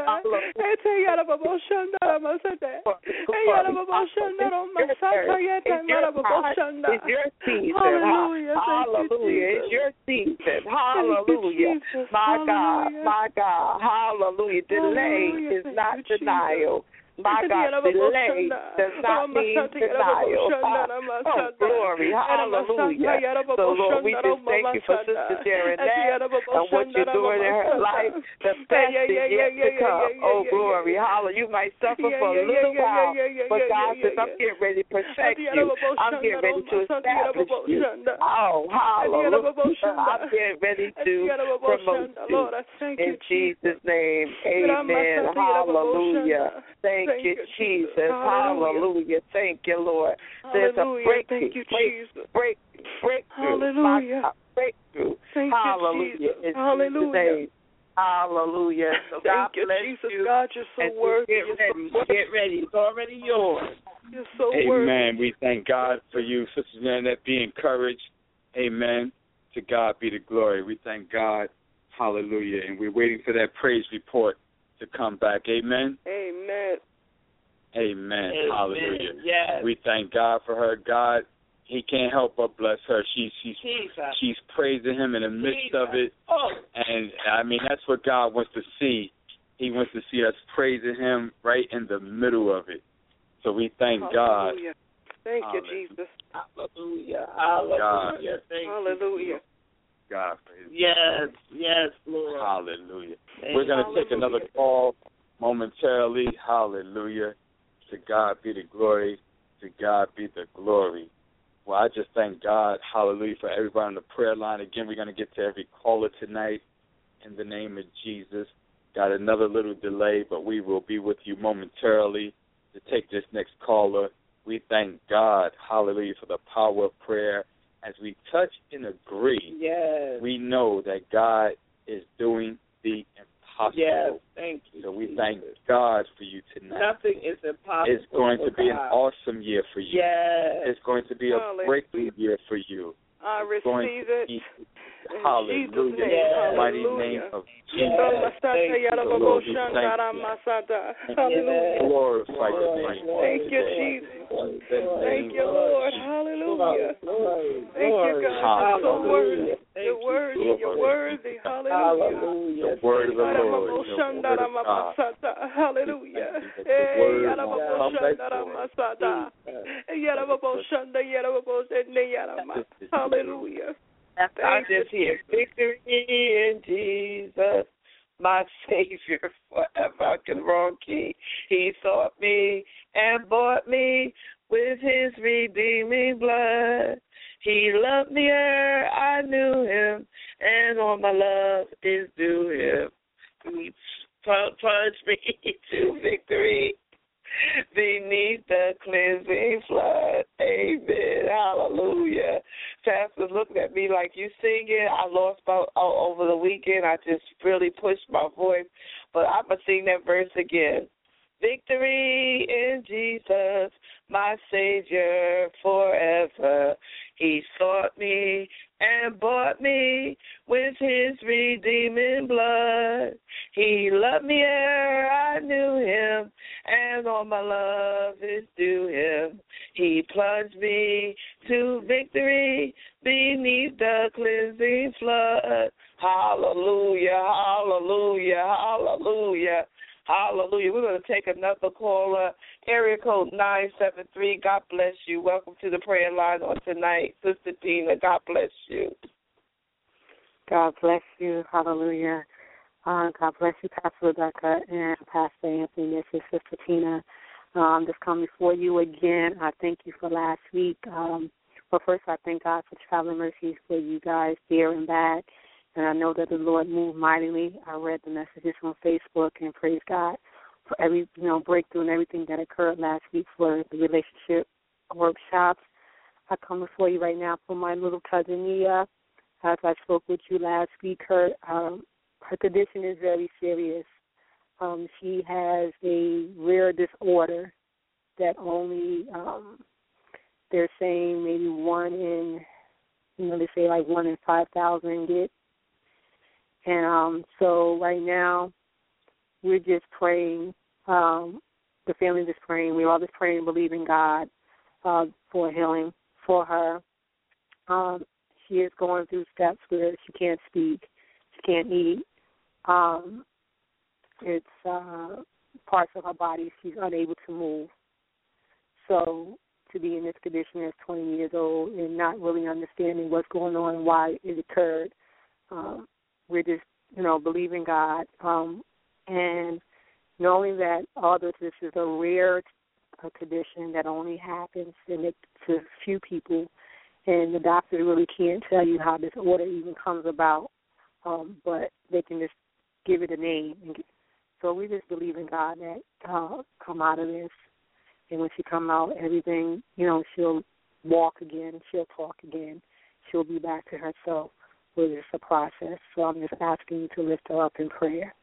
It's your season. Hallelujah. Hallelujah. It's your season. Hallelujah. My God. My God. Hallelujah. Delay is not denial. My God, delay does not mean denial. Oh, glory. Hallelujah. So, Lord, we just thank you for Sister Sharon and what you're doing in her life. The best is yet to come. Oh, glory. Hallelujah. You might suffer for a little while, but God says, I'm getting ready to perfect you. I'm getting ready to establish you. Oh, hallelujah. I'm getting ready to promote you. In Jesus' name, amen. Hallelujah. Thank you, Jesus. Hallelujah. Thank you, Lord. There's a breakthrough. Thank you, Jesus. Break, breakthrough. Hallelujah. Breakthrough. Thank Hallelujah. you, Jesus. Hallelujah. Hallelujah. So God Thank you, bless Jesus. you. God, you're so and worthy. Get ready. So get ready. It's already yours. You're so Amen. worthy. Amen. We thank God for you, Sister Janet. Be encouraged. Amen. To God be the glory. We thank God. Hallelujah. And we're waiting for that praise report to come back. Amen. Amen. Amen. Amen. Hallelujah. Yes. We thank God for her. God, He can't help but bless her. She's she's Jesus. she's praising Him in the midst Jesus. of it. Oh. And I mean, that's what God wants to see. He wants to see us praising Him right in the middle of it. So we thank Hallelujah. God. Thank Hallelujah. you, Jesus. Hallelujah. Hallelujah. God. Thank Hallelujah. You. God for His Yes. Yes, Lord. Hallelujah. Thank We're going to take Hallelujah. another call momentarily. Hallelujah. To God be the glory. To God be the glory. Well, I just thank God, hallelujah, for everybody on the prayer line. Again, we're going to get to every caller tonight in the name of Jesus. Got another little delay, but we will be with you momentarily to take this next caller. We thank God, hallelujah, for the power of prayer. As we touch and agree, yes. we know that God is doing the impossible. Yes, thank you. So we Jesus. thank God for you tonight. Nothing is impossible. It's going to be God. an awesome year for you. Yes. It's going to be a Hallelujah. breakthrough year for you. I It's going receive to it. be, In hallelujah. Jesus' name. Yes. Mighty Hallelujah. name of Yes. Jesus. Thank you, Lord. We thank you. Hallelujah. Glorify your Lord, name. Lord, Thank you, Lord, Jesus. Lord, Thank you, Lord. Lord. Hallelujah. Glory, Thank you, glory. God. You're so Hallelujah. worthy. Thank You're you, worthy. You're Lord. worthy. Hallelujah. Hallelujah. The word of the Lord. The word of God. Hallelujah. The word will come back forth. Hallelujah. I just hear victory in Jesus, my Savior forever. I can wrong key. He sought me and bought me with His redeeming blood. He loved me ere I knew Him, and all my love is due Him. He plunged me to victory beneath the cleansing flood. Amen. Hallelujah. Pastor's looking at me like, you singing? I lost my, oh, over the weekend. I just really pushed my voice. But I'm going to sing that verse again. Victory in Jesus, my Savior forever. He sought me and bought me with His redeeming blood. He loved me ere I knew Him, and all my love is due Him. He plunged me to victory beneath the cleansing flood. Hallelujah, hallelujah, hallelujah. Hallelujah. We're going to take another caller. Area code nine seven three. God bless you. Welcome to the prayer line on tonight. Sister Tina, God bless you. God bless you. Hallelujah. Uh, God bless you, Pastor Rebecca and Pastor Anthony. This is Sister Tina. Um, just come before you again. I thank you for last week. Um, but first, I thank God for traveling mercies for you guys there and back. And I know that the Lord moved mightily. I read the messages on Facebook and praise God for every, you know, breakthrough and everything that occurred last week for the relationship workshops. I come before you right now for my little cousin Nia. As I spoke with you last week, her um, her condition is very serious. Um, she has a rare disorder that only um, they're saying maybe one in, you know, they say like one in five thousand get. And um, so right now, we're just praying, um, the family just praying. We're all just praying, believing God uh, for healing for her. Um, she is going through steps where she can't speak, she can't eat. Um, it's uh, parts of her body she's unable to move. So to be in this condition as twenty years old and not really understanding what's going on and why it occurred, um, we're just, you know, believing God. Um, and knowing that although this is a rare a condition that only happens in it to few people, and the doctor really can't tell you how this order even comes about, um, but they can just give it a name. And get, so we just believe in God that uh, come out of this, and when she come out, everything, you know, she'll walk again, she'll talk again, she'll be back to herself. But it's a process. So I'm just asking you to lift her up in prayer.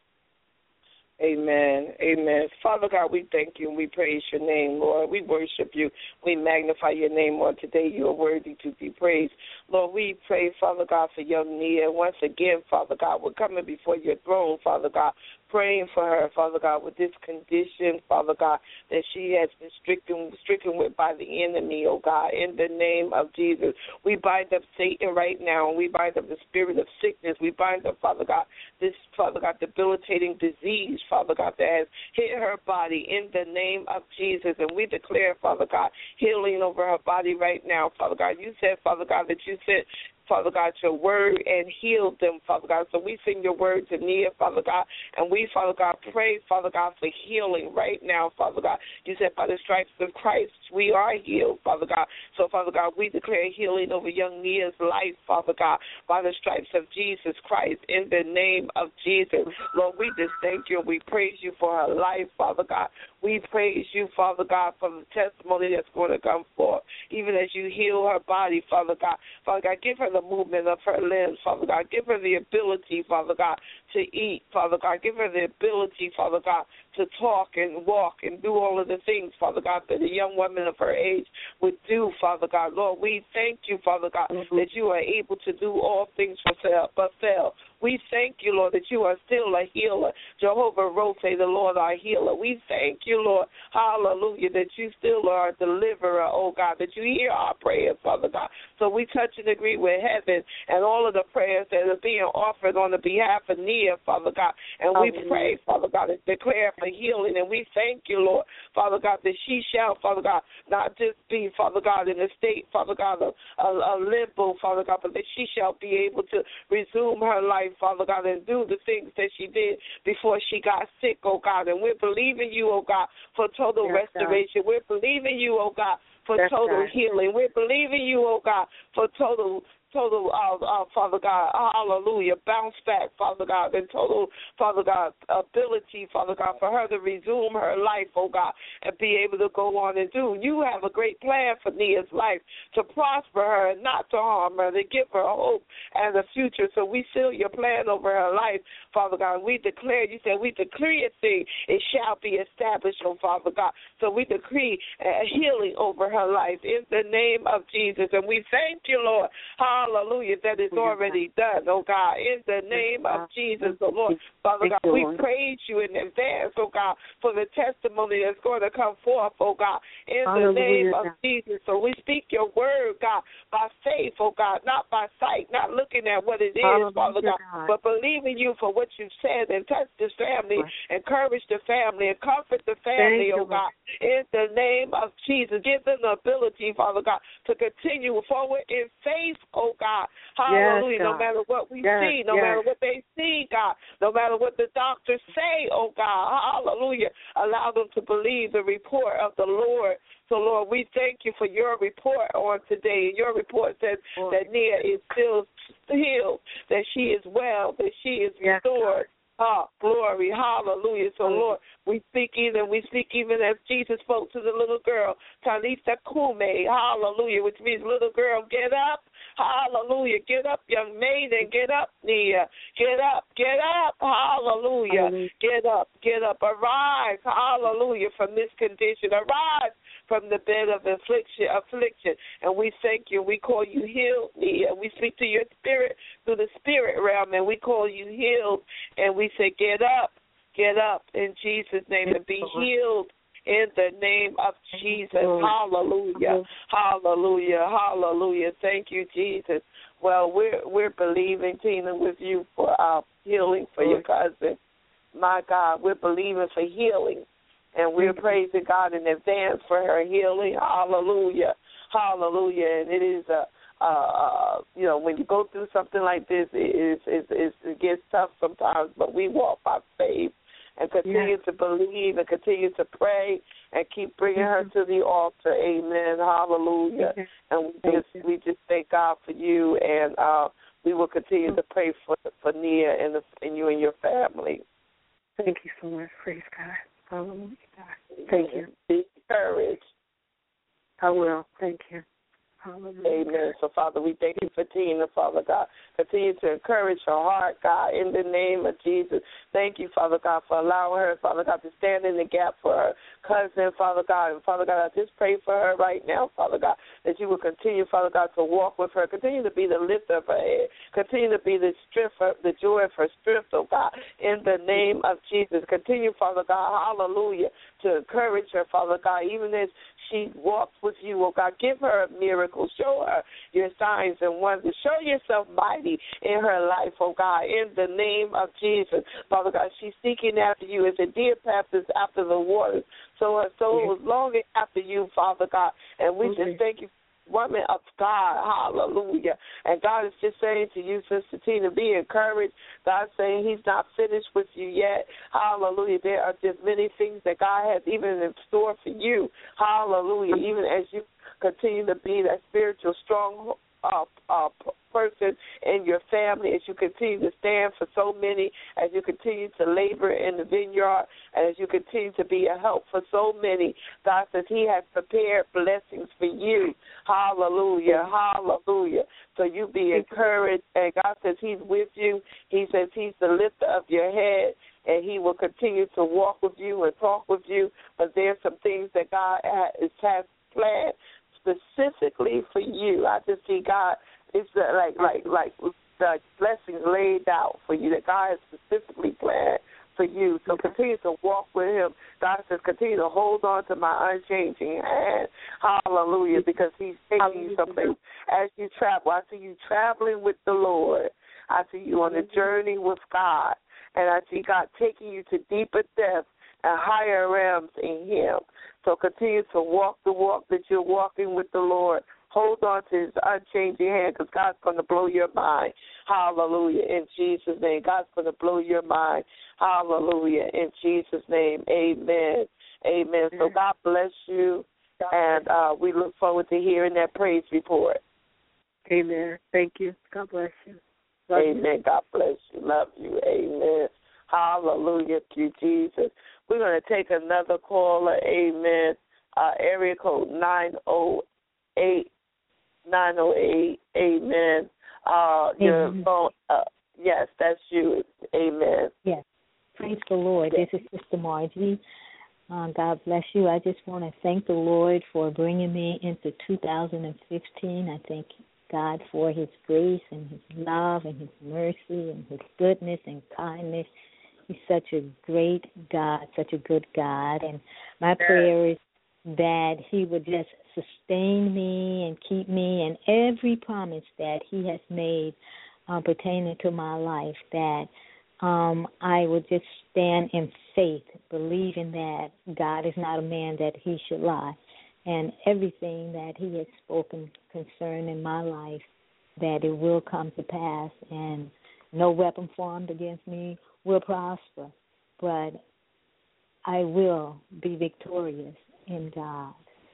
Amen. Amen. Father God, we thank you and we praise your name, Lord. We worship you. We magnify your name, Lord. Today you are worthy to be praised. Lord, we pray, Father God, for young Nia. Once again, Father God, we're coming before your throne, Father God, praying for her, Father God, with this condition, Father God, that she has been stricken, stricken with by the enemy, oh God, in the name of Jesus. We bind up Satan right now, and we bind up the spirit of sickness. We bind up, Father God, this, Father God, debilitating disease, Father God, that has hit her body in the name of Jesus. And we declare, Father God, healing over her body right now, Father God. You said, Father God, that you said, Father God, your word and heal them, Father God. So we sing your word to Nia, Father God, and we, Father God, pray, Father God, for healing right now, Father God. You said by the stripes of Christ we are healed, Father God. So, Father God, we declare healing over young Nia's life, Father God, by the stripes of Jesus Christ, in the name of Jesus. Lord, we just thank you and we praise you for her life, Father God. We praise you, Father God, for the testimony that's going to come forth, even as you heal her body, Father God. Father God, give her the movement of her limbs, Father God. Give her the ability, Father God, to eat, Father God. Give her the ability, Father God, to talk and walk and do all of the things, Father God, that a young woman of her age would do, Father God. Lord, we thank you, Father God, mm-hmm. that you are able to do all things but fail. But fail. We thank you, Lord, that you are still a healer. Jehovah Rophe, the Lord, our healer. We thank you, Lord, hallelujah, that you still are a deliverer, oh God, that you hear our prayers, Father God. So we touch and agree with heaven and all of the prayers that are being offered on the behalf of Nia, Father God. And we hallelujah. Pray, Father God, and declare for healing. And we thank you, Lord, Father God, that she shall, Father God, not just be, Father God, in a state, Father God, of a, a limbo, Father God, but that she shall be able to resume her life, Father God, and do the things that she did before she got sick, oh God. And we're believing you, oh God, for total yes, restoration. God. We're believing you, oh God, for yes, total God. Healing. We're believing you, oh God, for total total, uh, uh, Father God, hallelujah, bounce back, Father God, and total, Father God, ability, Father God, for her to resume her life, oh God, and be able to go on and do. You have a great plan for Nia's life, to prosper her and not to harm her, to give her hope and a future. So we seal your plan over her life, Father God. We declare, you said, we decree a thing, it shall be established, oh Father God. So we decree a healing over her life in the name of Jesus. And we thank you, Lord, hallelujah. Hallelujah, that is already done, oh God, in the name of Jesus, oh Lord. Father God, we praise you in advance, oh God, for the testimony that's going to come forth, oh God, in the name of Jesus. So we speak your word, God, by faith, oh God, not by sight, not looking at what it is, Father God, but believing you for what you've said, and touch this family, encourage the family, and comfort the family, oh God, in the name of Jesus. Give them the ability, Father God, to continue forward in faith, oh God. Hallelujah. Yes, God. No matter what we yes, see, no yes. matter what they see, God, no matter what the doctors say, oh God. Hallelujah. Allow them to believe the report of the Lord. So, Lord, we thank you for your report on today. Your report says Lord. That Nia is still healed, that she is well, that she is yes, restored. God. Ah, glory, hallelujah. So, Lord, we speak even, we speak even as Jesus spoke to the little girl, Talitha Kume, hallelujah, which means little girl, get up, hallelujah, get up, young maiden, get up, Nia, get up, get up, hallelujah, hallelujah. get up, get up, arise, hallelujah, from this condition, arise from the bed of affliction, affliction, and we thank you. We call you healed, Nia. We speak to your spirit through the spirit realm, and we call you healed, and we say, get up, get up in Jesus' name, and be healed in the name of Jesus. Hallelujah, hallelujah, hallelujah. Thank you, Jesus. Well, we're we're believing, Tina, with you for our healing for your cousin. my God, we're believing for healing. And we're praising God in advance for her healing. Hallelujah. Hallelujah. And it is a, uh, you know, when you go through something like this, it, it, it, it gets tough sometimes, but we walk by faith and continue yes. to believe and continue to pray and keep bringing mm-hmm. her to the altar. Amen. Hallelujah. Mm-hmm. And we just, we just thank God for you, and uh, we will continue to pray for for Nia and, the, and you and your family. Thank you so much. Praise God. Hallelujah. Thank you. Be encouraged. I will. Thank you. Hallelujah. Amen. So, Father, we thank you for Tina, Father God. Continue to encourage her heart, God, in the name of Jesus. Thank you, Father God, for allowing her, Father God, to stand in the gap for her cousin, Father God. And, Father God, I just pray for her right now, Father God, that you will continue, Father God, to walk with her. Continue to be the lift of her head. Continue to be the strength, of, the joy of her strength, oh God, in the name of Jesus. Continue, Father God, hallelujah, to encourage her, Father God, even as she walks with you, oh God. Give her a miracle. Show her your signs and wonders. Show yourself mighty in her life, oh God, in the name of Jesus. Father God, she's seeking after you as a deer panteth after the waters. So her soul is longing after you, Father God. And we okay. just thank you, woman of God, hallelujah. And God is just saying to you, Sister Tina, be encouraged. God's saying he's not finished with you yet. Hallelujah. There are just many things that God has even in store for you. Hallelujah. Even as you continue to be that spiritual strong uh, uh, person in your family, as you continue to stand for so many, as you continue to labor in the vineyard, and as you continue to be a help for so many. God says he has prepared blessings for you. Hallelujah, hallelujah. So you be encouraged, and God says he's with you. He says he's the lifter of your head, and he will continue to walk with you and talk with you. But there's some things that God has planned specifically for you. I just see God, it's like like like the blessings laid out for you that God has specifically planned for you. So continue to walk with him. God says continue to hold on to my unchanging hand. Hallelujah, because he's taking you someplace. As you travel, I see you traveling with the Lord. I see you on a journey with God. And I see God taking you to deeper depths and higher realms in him. So continue to walk the walk that you're walking with the Lord. Hold on to his unchanging hand, because God's going to blow your mind. Hallelujah, in Jesus' name. God's going to blow your mind. Hallelujah, in Jesus' name. Amen. Amen. So God bless you, and uh, we look forward to hearing that praise report. Amen. Thank you. God bless you. Love Amen. You. God bless you. Love you. Amen. Hallelujah to you, Jesus. We're going to take another caller. Amen. Uh, area code nine oh eight. nine oh eight. Amen. Uh, your Amen. phone. Uh, yes, that's you. Amen. Yes. Praise the Lord. This is Sister Margie. Uh, God bless you. I just want to thank the Lord for bringing me into two thousand fifteen. I thank God for his grace and his love and his mercy and his goodness and kindness. He's such a great God, such a good God. And my prayer is that he would just sustain me and keep me, and every promise that he has made uh, pertaining to my life, that um, I would just stand in faith, believing that God is not a man that he should lie, and everything that he has spoken concerning my life, that it will come to pass, and no weapon formed against me will prosper, but I will be victorious in God.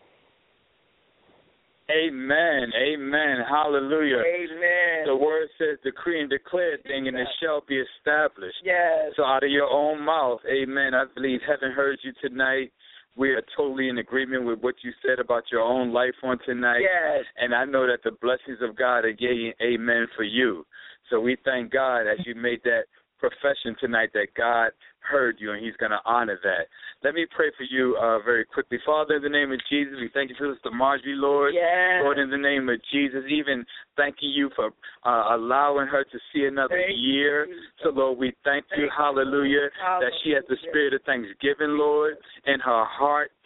Amen. Amen. Hallelujah. Amen. The word says, decree and declare a thing, and it shall be established. Yes. So out of your own mouth, amen, I believe heaven heard you tonight. We are totally in agreement with what you said about your own life on tonight. Yes. And I know that the blessings of God are getting amen for you. So we thank God as you made that profession tonight that God heard you, and he's going to honor that. Let me pray for you uh, very quickly. Father, in the name of Jesus, we thank you for Sister Margie, Lord. Yes. Lord, in the name of Jesus, even thanking you for uh, allowing her to see another thank year. You. So, Lord, we thank, thank you, hallelujah, hallelujah, that she has the spirit of thanksgiving, Lord, in her heart.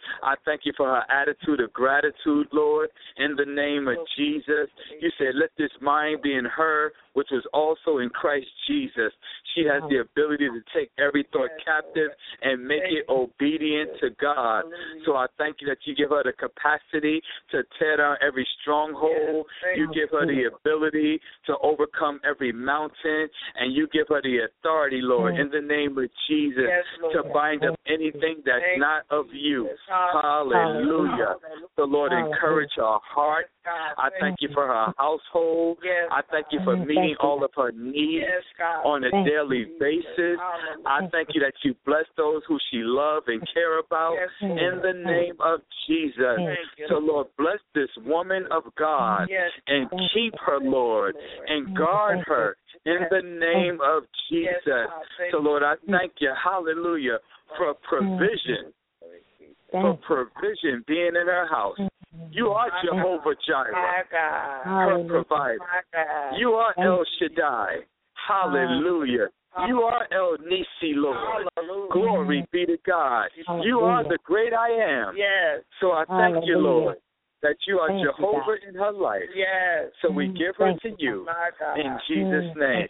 I thank you for her attitude of gratitude, Lord, in the name of Jesus. You said, let this mind be in her, which was also in Christ Jesus. She has the ability to take every thought captive and make it obedient to God. So I thank you that you give her the capacity to tear down every stronghold. You give her the ability to overcome every mountain, and you give her the authority, Lord, in the name of Jesus, to bind up anything that's not of you. Hallelujah. So, Lord, encourage her heart. I thank you for her household. I thank you for meeting all of her needs on a daily basis. I thank you that you bless those who she loves and care about in the name of Jesus. So, Lord, bless this woman of God and keep her, Lord, and guard her in the name of Jesus. So, Lord, I thank you, hallelujah, for provision, for provision being in her house. You are Jehovah Jireh, her provider. You are El Shaddai. Hallelujah. You are El Nisi, Lord. Glory be to God. You are the great I am. So I thank you, Lord, that you are Jehovah in her life. So we give her to you in Jesus' name.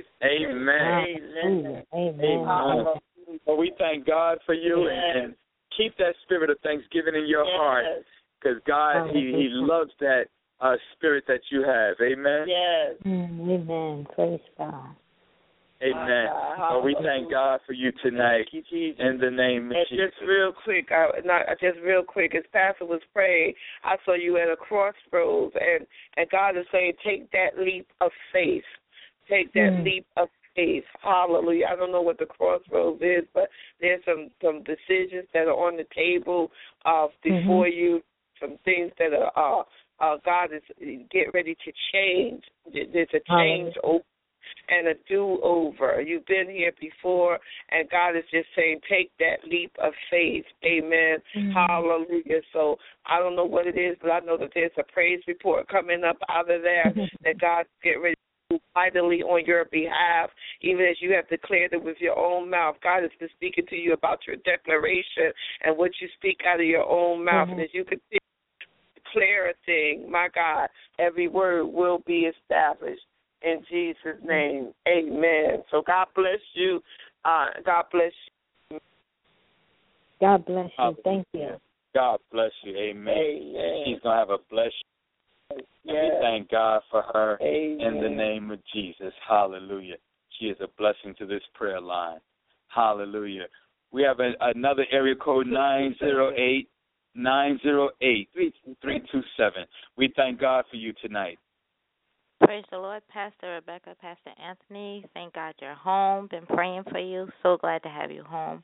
Amen. Amen. So we thank God for you, and, and keep that spirit of thanksgiving in your heart, because God, he, he loves that uh, spirit that you have. Amen? Yes. Amen. Praise God. Amen. So we thank God for you tonight in the name of and Jesus. Just real quick, I, not, just real quick, as Pastor was praying, I saw you at a crossroads, and, and God is saying, take that leap of faith. Take that mm. leap of faith. Hallelujah. I don't know what the crossroads is, but there's some, some decisions that are on the table uh, before mm-hmm. you, some things that are uh, uh, God is getting ready to change. There's a change over. And a do-over. You've been here before, and God is just saying, take that leap of faith. Amen. Mm-hmm. Hallelujah. So I don't know what it is, but I know that there's a praise report coming up out of there that God's getting ready to do mightily on your behalf, even as you have declared it with your own mouth. God has been speaking to you about your declaration and what you speak out of your own mouth. Mm-hmm. And as you continue to declare a thing, my God, every word will be established. In Jesus' name, amen. So God bless you. Uh, God bless you. God bless you. Thank you. God bless you. Amen. Amen. She's going to have a blessed you. Yes. We thank God for her amen. In the name of Jesus. Hallelujah. She is a blessing to this prayer line. Hallelujah. We have a, another area code, nine zero eight, nine zero eight, three two seven. We thank God for you tonight. Praise the Lord, Pastor Rebecca, Pastor Anthony. Thank God you're home. Been praying for you. So glad to have you home.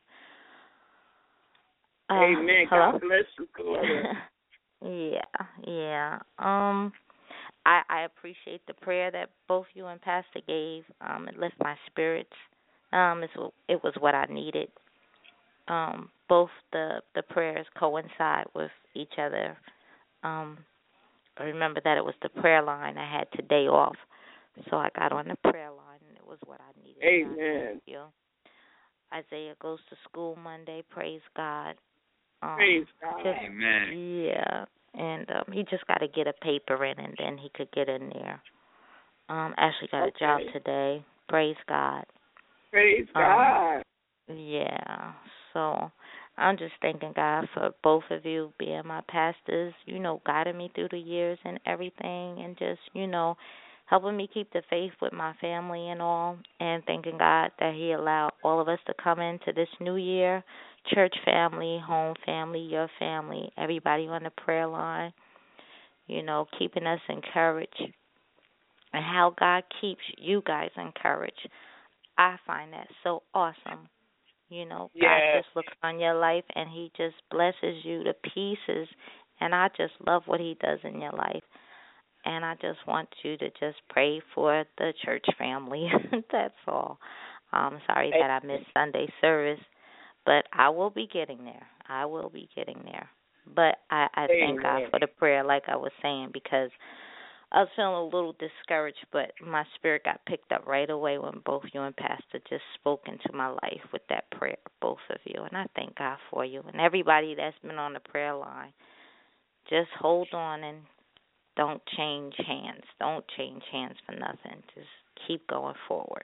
Uh, Amen. Hello? God bless you, Gloria. yeah, yeah. Um, I, I appreciate the prayer that both you and Pastor gave. Um, it lifted my spirits. Um, it's, it was what I needed. Um, both the the prayers coincide with each other. Um. I remember that it was the prayer line. I had today off, so I got on the prayer line, and it was what I needed. Amen. Thank you. Isaiah goes to school Monday. Praise God. Um, praise God. Just, Amen. Yeah, and um, he just got to get a paper in, and then he could get in there. Um, Ashley got okay. a job today. Praise God. Praise um, God. Yeah, so I'm just thanking God for both of you being my pastors, you know, guiding me through the years and everything, and just, you know, helping me keep the faith with my family and all, and thanking God that he allowed all of us to come into this new year, church family, home family, your family, everybody on the prayer line, you know, keeping us encouraged, and how God keeps you guys encouraged. I find that so awesome. You know, yes. God just looks on your life and he just blesses you to pieces. And I just love what he does in your life. And I just want you to just pray for the church family. That's all. I'm sorry that I missed Sunday service, but I will be getting there. I will be getting there. But I, I thank God for the prayer, like I was saying, because I was feeling a little discouraged, but my spirit got picked up right away when both you and Pastor just spoke into my life with that prayer, both of you. And I thank God for you. And everybody that's been on the prayer line, just hold on and don't change hands. Don't change hands for nothing. Just keep going forward.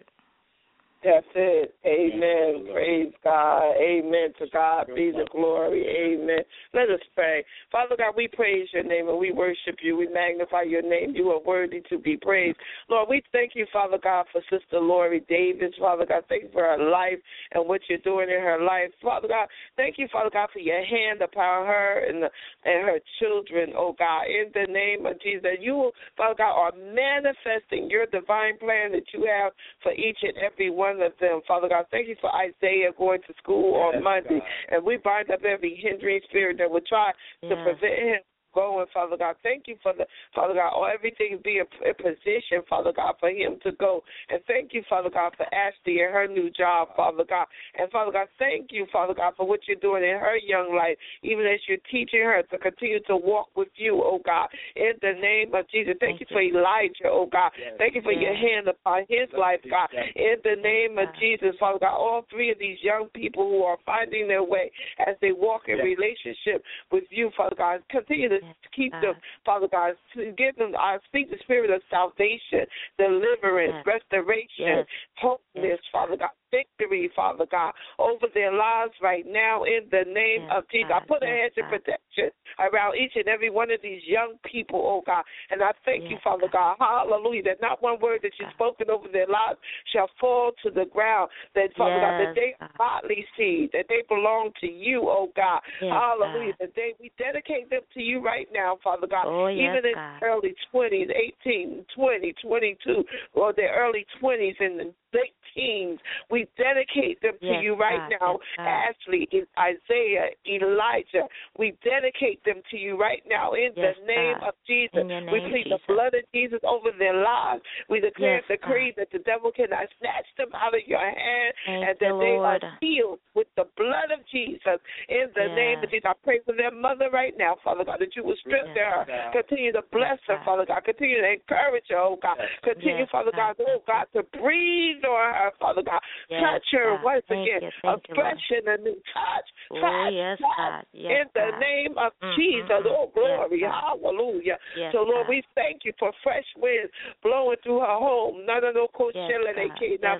That's it. Amen. Praise God. Amen. To God be the glory. Amen. Let us pray. Father God, we praise your name and we worship you. We magnify your name. You are worthy to be praised. Lord, we thank you, Father God, for Sister Lori Davis. Father God, thank you for her life and what you're doing in her life. Father God, thank you, Father God, for your hand upon her and, the, and her children, oh God. In the name of Jesus, you, Father God, are manifesting your divine plan that you have for each and every one of them. Father God, thank you for Isaiah going to school on Monday. And we bind up every hindering spirit that would try to Yeah. prevent him going, Father God. Thank you for the, Father God, all everything be in position, Father God, for him to go. And thank you, Father God, for Ashley and her new job, Father God. And Father God, thank you, Father God, for what you're doing in her young life, even as you're teaching her to continue to walk with you, oh God. In the name of Jesus, thank, thank you for Elijah, oh God. Yes. Thank you for yes. your hand upon his life, God. In the name of Jesus, Father God, all three of these young people who are finding their way as they walk in yes. relationship with you, Father God, continue to keep them, Father God, give them, I speak the spirit of salvation, deliverance, yes. restoration, yes. holiness, yes. Father God, victory, Father God, over their lives right now in the name yes, of Jesus. God. I put a yes, hedge of protection around each and every one of these young people, oh God, and I thank yes, you, Father God, hallelujah, that not one word that you've spoken over their lives shall fall to the ground, that, Father yes, God, that they are godly seed, that they belong to you, oh God, yes, hallelujah, God. That they, we dedicate them to you right now, Father God, oh, even yes, in God. early twenties, eighteen, twenty, twenty-two, or their early twenties and the late teens, we dedicate them to yes, you right God, now. yes, Ashley, Isaiah, Elijah, we dedicate them to you right now in yes, the name God. of Jesus. Name, we plead Jesus. the blood of Jesus over their lives. We declare yes, and decree God. that the devil cannot snatch them out of your hand Thank and that you, they Lord. are sealed with the blood of Jesus in the yes. name of Jesus. I pray for their mother right now, Father God, that you will strengthen yes, her. God. Continue to bless yes, her, Father God. Continue to encourage her, oh God. Continue, yes, Father God, oh God, to breathe on her, Father God. Yes, touch her God. once Thank again. You, a you, fresh and a new touch. Oh, touch, yes, touch. God. Yes, in the God. name of mm, Jesus. Mm, oh, glory. yes, Hallelujah. Yes, so, Lord, God. we thank you for fresh winds blowing through her home. No, no, no, yes, yes,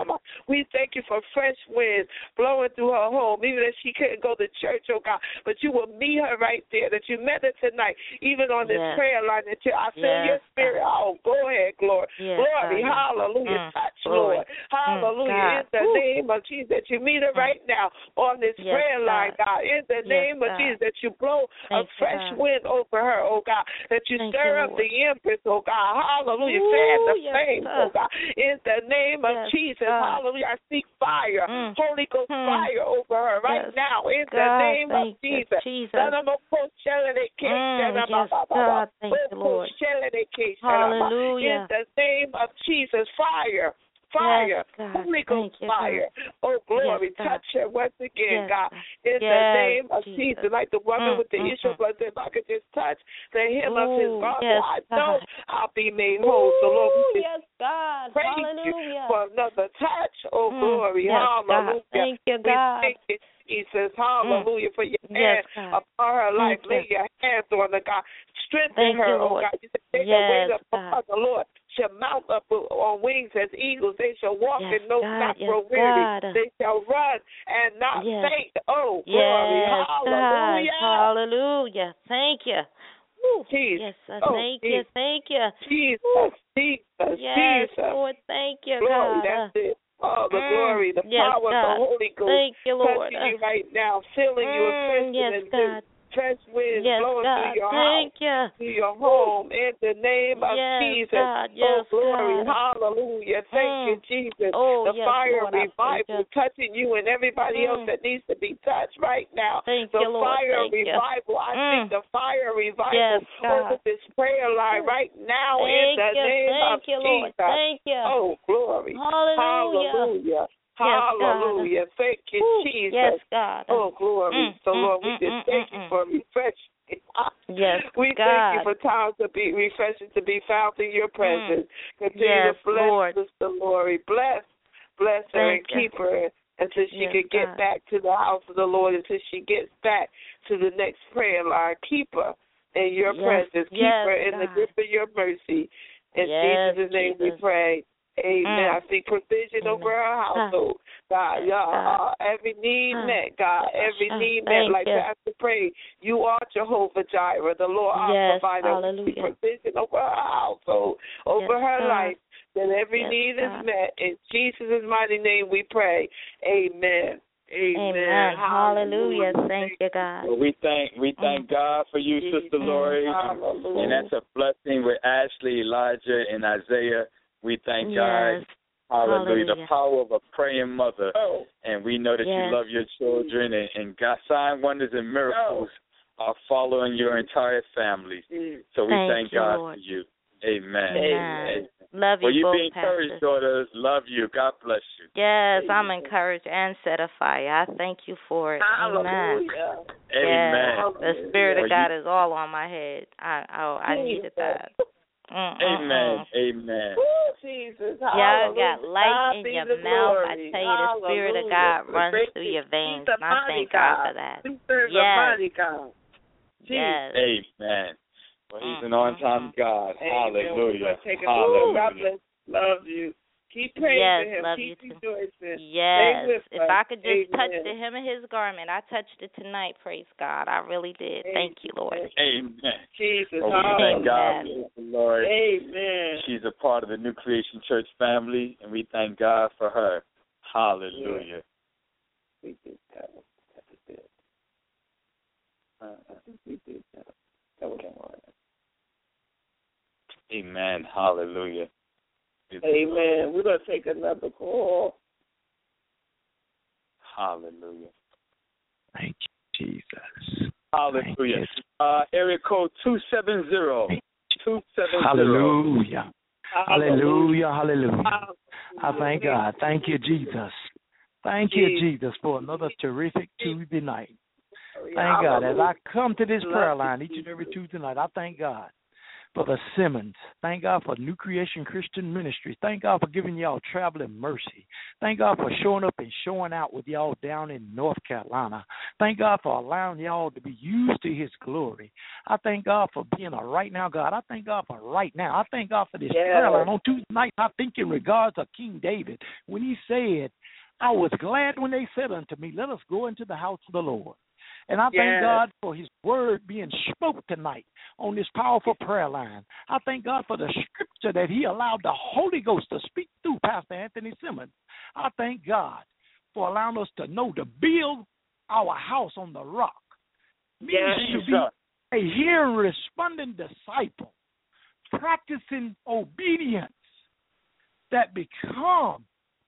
we thank you for fresh winds blowing through her home, even if she couldn't go to church, oh God. But you will meet her right there, that you met her tonight, even on this yes. prayer line. That you, I feel yes, your spirit. God. Oh, go ahead, glory. Yes, glory. God. Hallelujah. Mm, touch, glory. Lord. Hallelujah. Mm, in the Woo. name of Jesus, that you meet her mm. right now on this yes, prayer line, God. In the yes, name of God. Jesus, that you blow Thank a fresh you, wind over her, oh God. That you Thank stir you, up Lord. the embers, oh God. Hallelujah. Ooh, Fan the yes, flames, oh God. In the name of yes, Jesus. God. Hallelujah. I speak fire. Mm. Holy Ghost mm. fire over her right yes, now. In God, the name of thank Jesus. You, Jesus. Mm, yes, God. Thank you, Lord. Hallelujah. In the name of Jesus. Fire. Fire, yes, Holy Ghost you, fire. God. Oh, glory. Yes, touch her once again, yes, God. In yes, the name of Jesus. Jesus. Like the woman mm, with the mm, issue of blood, if I could just touch the hem Ooh, of his garment, yes, I know God. I'll be made whole. So, Lord, we just yes, God. praise Hallelujah. you for another touch. Oh, mm, glory. yes, Hallelujah. God. Thank you, we God. thank you, Jesus. Hallelujah. Mm. For your yes, hand God. upon her life. Thank Lay you. your hands on her, God. Strengthen Thank her, you, oh Lord. God. You said they yes, that wait upon God. the Lord shall mount up on wings as eagles. They shall walk yes, and no God. not yes, grow weary. God. They shall run and not yes. faint. Oh, yes, glory. Hallelujah. God. Hallelujah. Thank you. Woo. Jesus. Yes, oh, thank Jesus. you. Thank you. Jesus. Woo. Jesus. Yes, Jesus. Lord. Thank you, glory. God. That's it. Oh, the mm, glory, the yes, power God. of the Holy Ghost. Thank you, Lord. Touching you right now, filling you with fresh mm, yes, and God. fresh winds yes, blowing God. through your Thank house, you. through your home, in the name of yes, Jesus. God. oh, Yes, glory. God. Hallelujah. Thank mm. you, Jesus. Oh, the yes, fire Lord, revival touching you and everybody mm. else that needs to be touched right now. Thank the you, Lord. fire Thank revival. You. I mm. think the fire revival yes, over this prayer line right now Thank in the you. name Thank of you, Lord. Jesus. Thank you. Oh, glory. Hallelujah. Hallelujah. Hallelujah. God. Thank you, Ooh, Jesus. Yes, God. Oh, glory. Mm, so, mm, Lord, we mm, just mm, thank mm, you mm. for refreshing. Yes, we God. thank you for times to be refreshing, to be found in your presence. Mm. Continue Yes, to bless Lord. Sister Lori. Bless, bless her Thank and you. keep her until she Yes, can get God. back to the house of the Lord, until she gets back to the next prayer line. Keep her in your Yes, presence. Keep yes, her in God. the grip of your mercy. In Yes, Jesus' name Jesus. we pray. Amen. Mm. I speak provision Amen. over her household. God, Yes, y'all, God. uh, every need Ah. met, God, every Ah, need met. thank Like you. Pastor prayed, you are Jehovah Jireh, the Lord our Yes, provider. We hallelujah. speak provision over her household, over Yes, her God. life, that every Yes, need God. is met. In Jesus' mighty name we pray. Amen. Amen. Amen. Hallelujah. Thank you, God. Well, we thank we thank Mm. God for you, Sister Lori, Hallelujah. and that's a blessing with Ashley, Elijah, and Isaiah. We thank God. Yes. Hallelujah. The Hallelujah. power of a praying mother. Oh. And we know that Yes. you love your children, and, and God, sign wonders and miracles are following your entire family. So we Thank thank you, God Lord. for you. Amen. Amen. Love you Well, you both, be encouraged, Pastors. daughters. Love you. God bless you. Yes, Amen. I'm encouraged and set afire. I thank you for it. Amen. Hallelujah. Amen. Yes, the Spirit Well, of God you- is all on my head. I oh, I needed that. Mm, mm, Amen. mm. Amen. Oh, Jesus. Y'all got Hallelujah. light God in be your the mouth. I glory. tell you, the Spirit of God Hallelujah. runs Thank through you. your veins, He's a and I mighty thank God God. for that. We serve a Yes. mighty God. Yes. Amen. Well, he's an Mm, on-time mm, God. Amen. Hallelujah. Take a Hallelujah. God bless. Love you. Keep praising Yes, him. love Keep you too. rejoicing. Yes. Stay with If us. I could just touch Amen. the hem of his garment, I touched it tonight. Praise God. I really did. Thank you, Lord. Amen. Jesus. Well, we thank God Amen. for the Lord. Amen. She's a part of the New Creation Church family, and we thank God for her. Hallelujah. We did that. That was it. Uh, I think we did that. That was all right. Amen. Hallelujah. Amen. We're going to take another call. Hallelujah. Thank you, Jesus. Hallelujah. Uh, area code two seven zero. two seven zero. Hallelujah. Hallelujah. Hallelujah. I thank God. Thank you, Jesus. Thank you, Jesus, for another terrific Tuesday night. Thank God. As I come to this prayer line each and every Tuesday night, I thank God for the Simmons. Thank God for New Creation Christian Ministry. Thank God for giving y'all traveling mercy. Thank God for showing up and showing out with y'all down in North Carolina. Thank God for allowing y'all to be used to his glory. I thank God for being a right now God. I thank God for right now. I thank God for this Yes. prayer line. On Tuesday night, I think in regards to King David, when he said, I was glad when they said unto me, let us go into the house of the Lord. And I thank Yes. God for his word being spoke tonight on this powerful prayer line. I thank God for the scripture that he allowed the Holy Ghost to speak through Pastor Anthony Simmons. I thank God for allowing us to know to build our house on the rock. Yes. Means to be a hearing, responding disciple, practicing obedience that become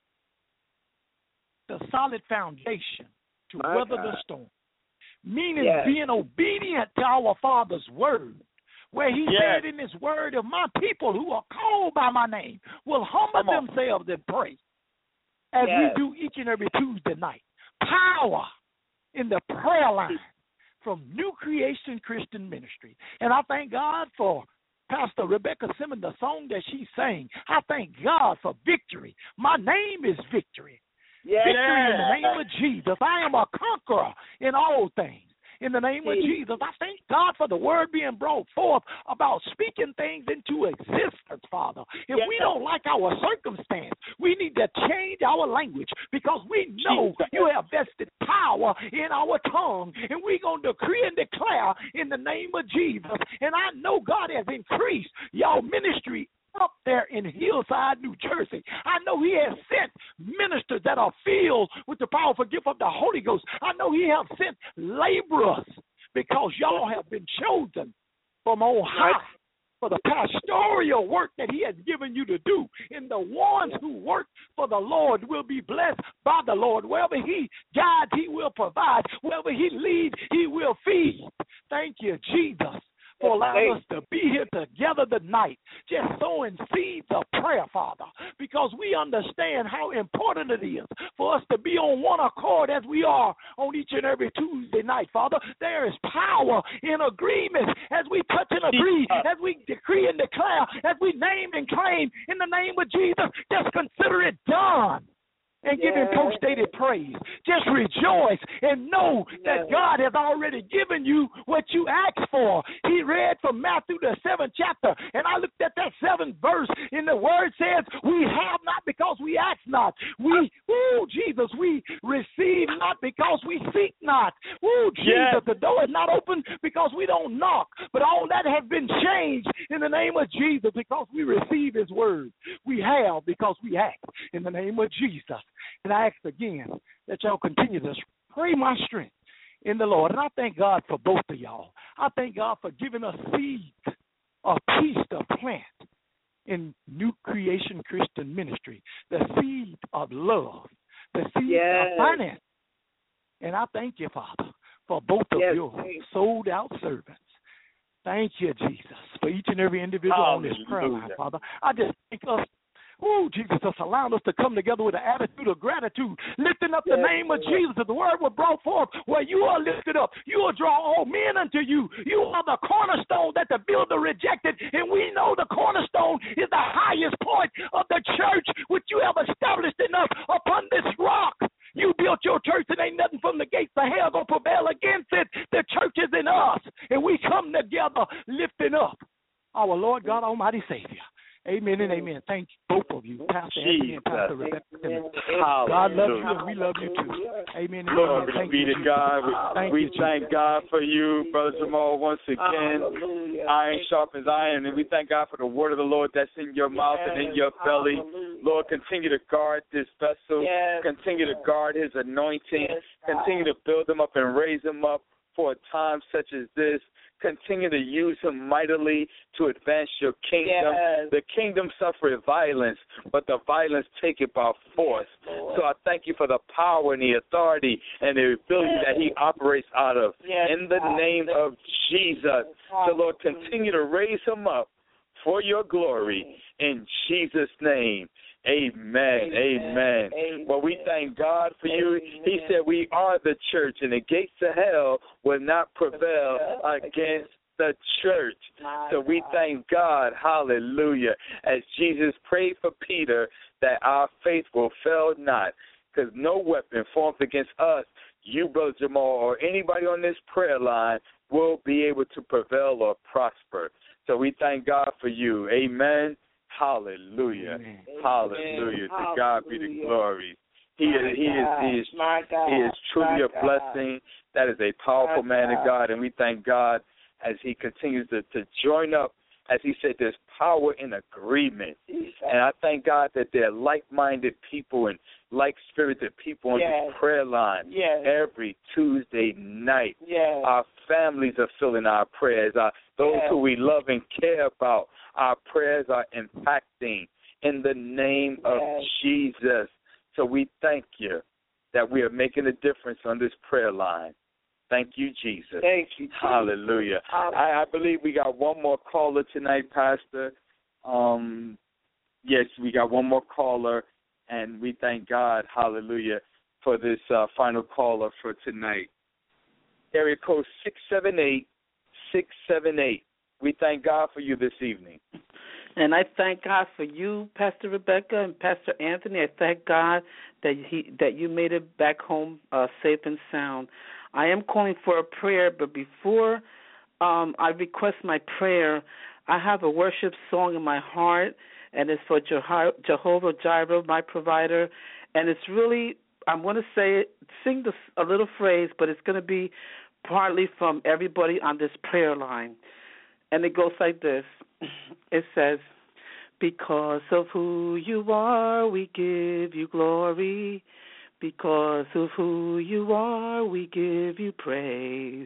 the solid foundation to My weather God. the storm. Meaning Yes. being obedient to our Father's word, where he Yes. said in his word, if my people who are called by my name will humble Come on. themselves and pray, as Yes. we do each and every Tuesday night. Power in the prayer line from New Creation Christian Ministry. And I thank God for Pastor Rebecca Simmons, the song that she sang. I thank God for victory. My name is Victory. Yes. Victory in the name of Jesus. I am a conqueror in all things. In the name of Jesus, I thank God for the word being brought forth about speaking things into existence, Father. If Yes. we don't like our circumstance, we need to change our language because we know Jesus. you have vested power in our tongue. And we're going to decree and declare in the name of Jesus. And I know God has increased your ministry up there in Hillside, New Jersey. I know he has sent ministers that are filled with the powerful gift of the Holy Ghost. I know he has sent laborers because y'all have been chosen from on high for the pastoral work that he has given you to do. And the ones who work for the Lord will be blessed by the Lord. Wherever he guides, he will provide. Wherever he leads, he will feed. Thank you, Jesus, for allowing us to be here together tonight, just sowing seeds of prayer, Father, because we understand how important it is for us to be on one accord as we are on each and every Tuesday night, Father. There is power in agreement as we touch and agree, as we decree and declare, as we name and claim in the name of Jesus. Just consider it done. And give him post-dated praise. Just rejoice and know that God has already given you what you asked for. He read from Matthew the seventh chapter, and I looked at that seventh verse, and the word says, we have not because we ask not. We, oh, Jesus, we receive not because we seek not. Oh, Jesus, yes. The door is not open because we don't knock, but all that has been changed in the name of Jesus because we receive his word. We have because we act in the name of Jesus. And I ask again that y'all continue to pray my strength in the Lord. And I thank God for both of y'all. I thank God for giving us seed, a piece to plant in New Creation Christian Ministry, the seed of love, the seed yes. of finance. And I thank you, Father, for both of yes. your sold-out servants. Thank you, Jesus, for each and every individual Hallelujah. On this prayer line, Father. I just thank us. Oh, Jesus, just allowed us to come together with an attitude of gratitude, lifting up the yes, name of yes. Jesus. The word was brought forth where you are lifted up. You will draw all men unto you. You are the cornerstone that the builder rejected, and we know the cornerstone is the highest point of the church, which you have established in us upon this rock. You built your church, and ain't nothing from the gates of hell gonna prevail against it. The church is in us, and we come together lifting up our Lord God Almighty Savior. Amen and amen. Thank you, both of you, Pastor Anthony and Pastor Rebecca. God loves you and we love you too. Amen and Glory amen. Thank be to God. We thank, we thank God for you, Brother Jamal, once again. Hallelujah. Iron sharpens iron, and we thank God for the word of the Lord that's in your mouth yes. and in your belly. Hallelujah. Lord, continue to guard this vessel. Yes. Continue to guard his anointing. Yes. Continue to build him up and raise him up for a time such as this. Continue to use him mightily to advance your kingdom. Yes. The kingdom suffereth violence, but the violence take it by force. Yes, so I thank you for the power and the authority and the ability yes. that he operates out of. Yes. In the name of Jesus. So, Lord, continue to raise him up for your glory. In Jesus' name. Amen. Amen. Amen. Amen. Well, we thank God for you. Amen. He said we are the church, and the gates of hell will not prevail against the church. So we thank God, hallelujah, as Jesus prayed for Peter that our faith will fail not, because no weapon formed against us, you, Brother Jamal, or anybody on this prayer line will be able to prevail or prosper. So we thank God for you. Amen. Hallelujah. Amen. Hallelujah. Amen. To God be the glory. He is, he is, he is, he is truly a blessing. That is a powerful man of God, and we thank God as he continues to, to join up. As he said, there's power in agreement. And I thank God that they're like-minded people and like-spirited people on yes. the prayer line yes. every Tuesday night. Yes. Our families are feeling our prayers. Our, those yes. who we love and care about, our prayers are impacting in the name yes. of Jesus. So we thank you that we are making a difference on this prayer line. Thank you, Jesus. Thank you, Jesus. Hallelujah. I, I believe we got one more caller tonight, Pastor. Um, yes, we got one more caller, and we thank God, hallelujah, for this uh, final caller for tonight. Area code six seven eight, six seven eight. We thank God for you this evening. And I thank God for you, Pastor Rebecca and Pastor Anthony. I thank God that he that you made it back home uh, safe and sound. I am calling for a prayer, but before um, I request my prayer, I have a worship song in my heart, and it's for Jehovah Jireh, my provider. And it's really, I'm going to say, sing this, a little phrase, but it's going to be partly from everybody on this prayer line. And it goes like this. It says, because of who you are, we give you glory. Because of who you are, we give you praise.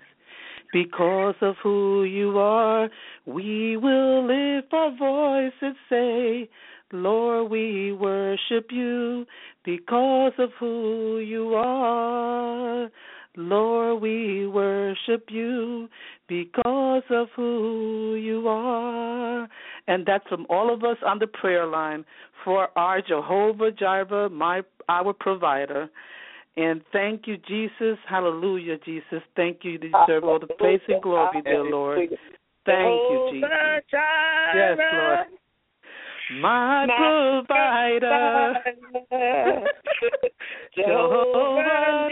Because of who you are, we will lift our voice and say, Lord, we worship you because of who you are. Lord, we worship you because of who you are. And that's from all of us on the prayer line for our Jehovah Jireh, my our provider. And thank you, Jesus. Hallelujah, Jesus. Thank you. You deserve all the praise and glory, dear Lord. Thank you, Jesus. Yes, Lord. My, my provider, Jehovah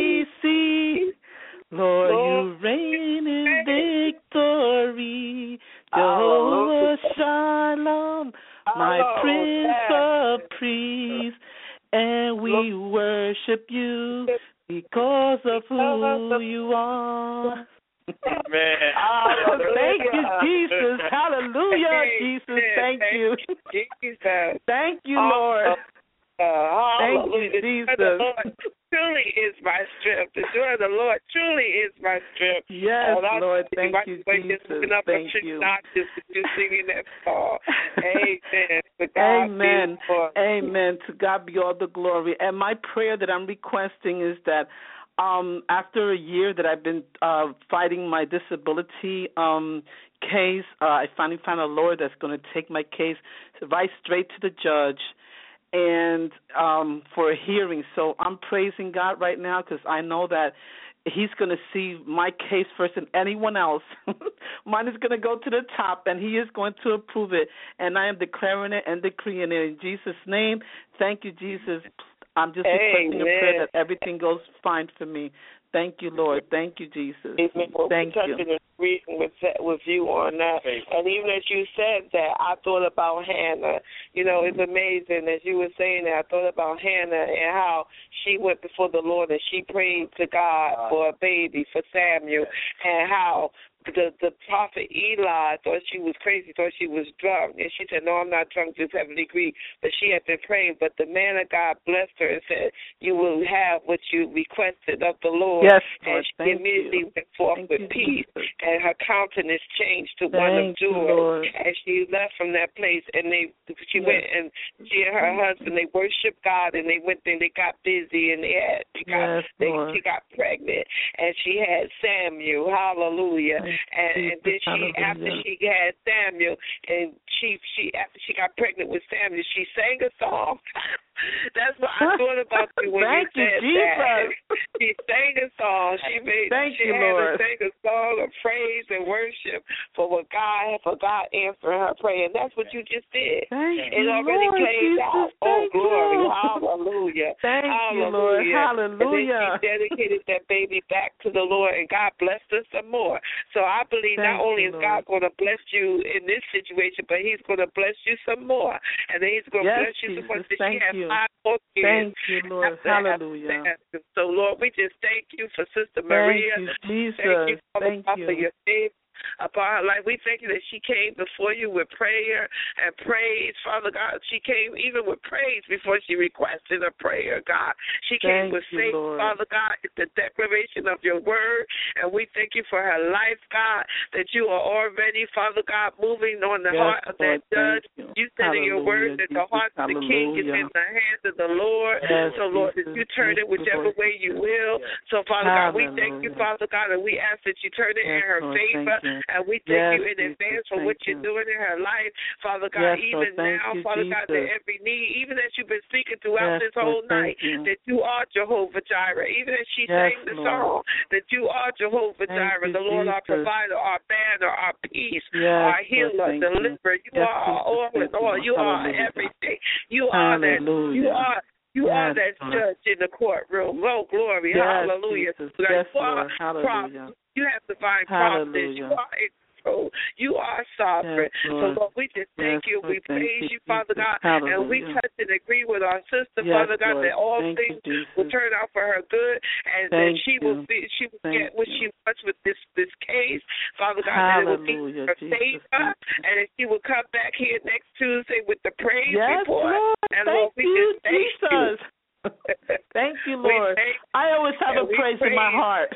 Nissi, Lord, you reign in victory. Jehovah Shalom, my Prince of Peace, and we worship you because of who you are. Amen. Thank you, Jesus. Hallelujah, Jesus. Thank you. Jesus. Thank you, Lord. Uh, Thank you, Jesus. The Lord truly is my strength. The joy of the Lord truly is my strength. Yes, oh, Lord. Thank you, Jesus. Thank you. Not just you singing that song. Amen. To God Amen. For- Amen. To God be all the glory. And my prayer that I'm requesting is that Um, after a year that I've been uh, fighting my disability um, case, uh, I finally found a lawyer that's going to take my case right straight to the judge and um, for a hearing. So I'm praising God right now because I know that he's going to see my case first than anyone else. Mine is going to go to the top, and he is going to approve it. And I am declaring it and decreeing it in Jesus' name. Thank you, Jesus. I'm just requesting a prayer that everything goes fine for me. Thank you, Lord. Thank you, Jesus. Amen. Well, Thank we're you. touching and agreeing with that, with you on that. And even as you said that, I thought about Hannah. You know, it's amazing as you were saying that. I thought about Hannah and how she went before the Lord and she prayed to God for a baby, for Samuel, and how the the prophet Eli thought she was crazy, thought she was drunk. And she said, no, I'm not drunk, just having a degree. But she had been praying. But the man of God blessed her and said, you will have what you requested of the Lord. Yes, and Lord. she Thank immediately you. went forth Thank with you, peace. Jesus. And her countenance changed to Thank one of you, joy. Lord. And she left from that place. And they she yes. went and she and her husband, they worshiped God. And they went there and they got busy. And they had, they got, yes, they, Lord. she got pregnant. And she had Samuel. Hallelujah. Yes, and, and then she, hallelujah. after she had Samuel, and she, she after she got pregnant with Samuel, she sang a song. That's what I thought about you when Thank you said you, Jesus. that. She sang a song. She made. Thank she you, had Lord. to sing a song of praise and worship for what God for God answering her prayer, and that's what you just did. Thank it you, already Lord played Jesus. out. Oh, Thank glory! you. Hallelujah! Thank Hallelujah. you, Lord. Hallelujah. And then she dedicated that baby back to the Lord, and God blessed her some more. So I believe Thank not only you, is God going to bless you in this situation, but He's going to bless you some more, and then He's going to yes, bless you Jesus. some more. So Thank she has you. five more kids. Thank you, Lord. Hallelujah. So, Lord, we just thank you for Sister Maria. Thank you, Jesus. Thank you, Father, Thank God, you. for your faith upon her life. We thank you that she came before you with prayer and praise, Father God. She came even with praise before she requested a prayer, God. She came thank with you, faith, Lord. Father God, the declaration of your word, and we thank you for her life, God, that you are already, Father God, moving on the yes, heart of that Lord, judge. You, you said in your word that Jesus, the heart of the king is in the hands of the Lord. Yes, so, Lord, Jesus, that you turn it whichever Lord. way you will. So, Father God, we thank you, Hallelujah. Father God, and we ask that you turn it yes, in her Lord, favor, and we thank yes, you in Jesus, advance for what you're you. doing in her life, Father God, yes, even Lord, now, you, Father Jesus. God, that every need, even as you've been speaking throughout yes, this whole Lord, night, you. that you are Jehovah Jireh, even as she yes, sang the Lord. song, that you are Jehovah thank Jireh, you, the Lord, Jesus. our provider, our banner, our peace, yes, our healer, Lord, deliverer. You, you yes, are our all in all. You are Hallelujah. everything. You are that. You are. You yes, are that Lord. judge in the courtroom. Oh, glory. Yes, Hallelujah. Jesus. Like, yes, you are Lord. Hallelujah. you have to find providence. You are control. You are sovereign. Yes, so, Lord, we just thank yes, you. Lord, we praise you, you, Father God. Hallelujah. And we touch and agree with our sister, yes, Father God, Lord. that all thank things you, will turn out for her good, and thank that she you. will be, she will thank get what you. she wants with this this case, Father God. Hallelujah, that it will be her favor, and that she will come back here next Tuesday with the praise yes, report. Lord. And thank Lord, we you, just thank Jesus. you. Thank you, Lord. Thank, I always have a praise, praise in my heart.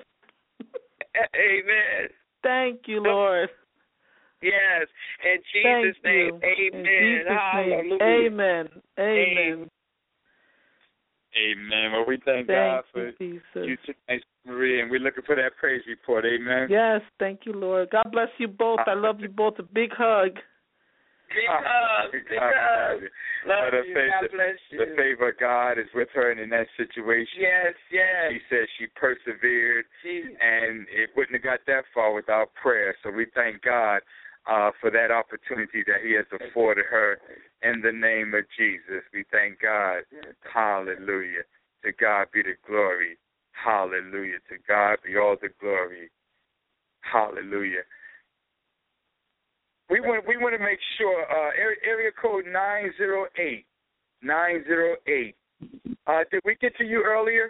Amen. Thank you, Lord. Yes. In Jesus' Thank name. You. Amen. In Jesus' Hallelujah. Name. Amen. Amen. Amen. Well, we thank, thank God for you, you tonight Marie, and we're looking for that praise report. Amen. Yes, thank you, Lord. God bless you both. I love you both. A big hug. Big hug. Big hug. Love you. God bless you. The favor of God is with her in that situation. Yes, yes. She said she persevered, Jesus. and it wouldn't have got that far without prayer. So we thank God uh, for that opportunity that He has afforded her in the name of Jesus. We thank God. Hallelujah. To God be the glory. Hallelujah. To God be all the glory. Hallelujah. We want we want to make sure uh, area, area code nine zero eight nine zero eight. Uh, did we get to you earlier?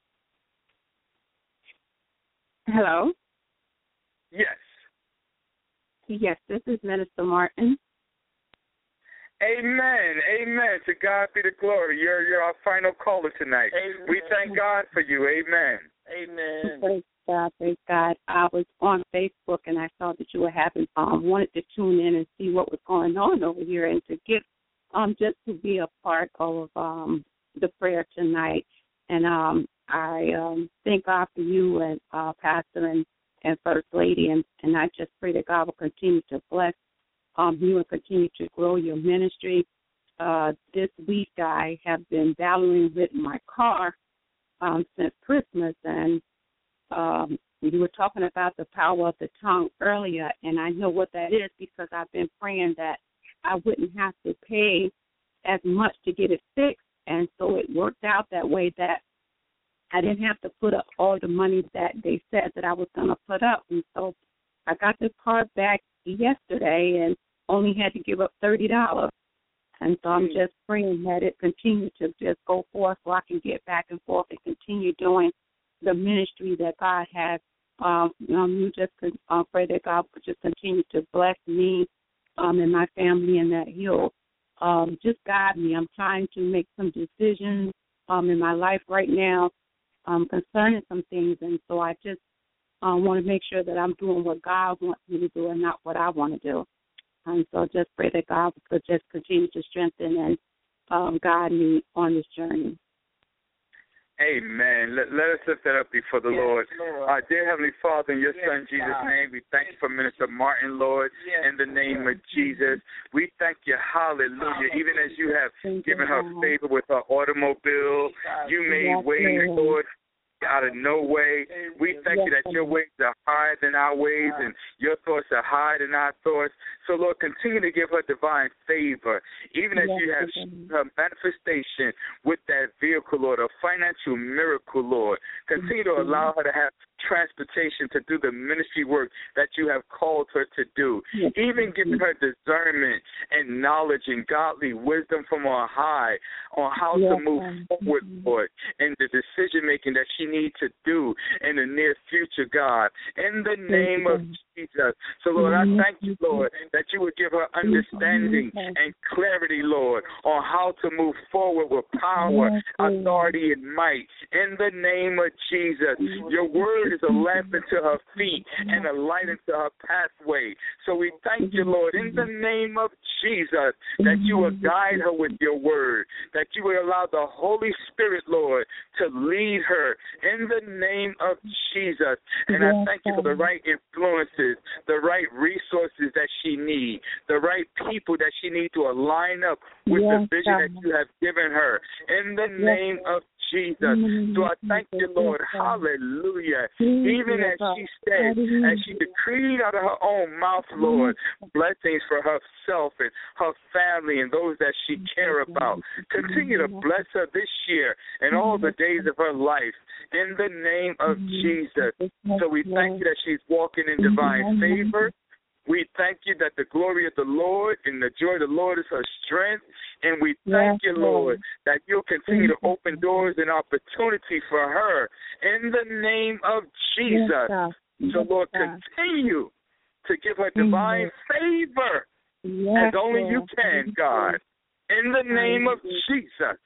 Hello. Yes. Yes, this is Minister Martin. Amen. Amen. To God be the glory. You're you're our final caller tonight. Amen. We thank God for you. Amen. Amen. Praise God, praise God. I was on Facebook and I saw that you were having um wanted to tune in and see what was going on over here and to get um just to be a part of um the prayer tonight. And um I um thank God for you and uh Pastor and, and First Lady and, and I just pray that God will continue to bless um you and continue to grow your ministry. Uh this week I have been battling with my car um since Christmas, and Um, you were talking about the power of the tongue earlier, and I know what that is because I've been praying that I wouldn't have to pay as much to get it fixed, and so it worked out that way that I didn't have to put up all the money that they said that I was going to put up, and so I got the car back yesterday and only had to give up thirty dollars, and so I'm just praying that it continue to just go forth so I can get back and forth and continue doing the ministry that God has. Um, um, you just uh, pray that God would just continue to bless me um, and my family, and that He'll um, just guide me. I'm trying to make some decisions um, in my life right now um, concerning some things, and so I just uh, want to make sure that I'm doing what God wants me to do and not what I want to do. And so just pray that God would just continue to strengthen and um, guide me on this journey. Amen. Let, let us lift that up before the yes, Lord. Lord. Uh, dear Heavenly Father, in your yes, Son Jesus' God. name, we thank you for Minister Martin, Lord, yes, in the name of Jesus. We thank you, hallelujah, even as you have given her favor with her automobile. You made ways, Lord, out of no way. We thank you that your ways are higher than our ways and your thoughts are higher than our thoughts. So, Lord, continue to give her divine favor, even as you have her manifestation with that vehicle, Lord, a financial miracle, Lord. Continue to allow her to have transportation to do the ministry work that you have called her to do. Even giving her discernment and knowledge and godly wisdom from on high on how to move forward, Lord, and the decision-making that she needs to do in the near future, God, in the name of Jesus. So, Lord, I thank you, Lord, that you would give her understanding and clarity, Lord, on how to move forward with power, authority, and might. In the name of Jesus, your word is a lamp unto her feet and a light unto her pathway. So we thank you, Lord, in the name of Jesus, that you will guide her with your word, that you will allow the Holy Spirit, Lord, to lead her in the name of Jesus. And I thank you for the right influences, the right resources that she needs, the right people that she needs to align up with the vision that you have given her in the name of Jesus. So I thank you, Lord. Hallelujah. Even as she said, as she decreed out of her own mouth, Lord, blessings for herself and her family and those that she care about. Continue to bless her this year and all the days of her life in the name of Jesus. So we thank you that she's walking in divine favor. We thank you that the glory of the Lord and the joy of the Lord is her strength. And we thank you, Lord, that you'll continue to open doors and opportunity for her in the name of Jesus. So, Lord, continue to give her divine favor as only you can, God, in the name of Jesus.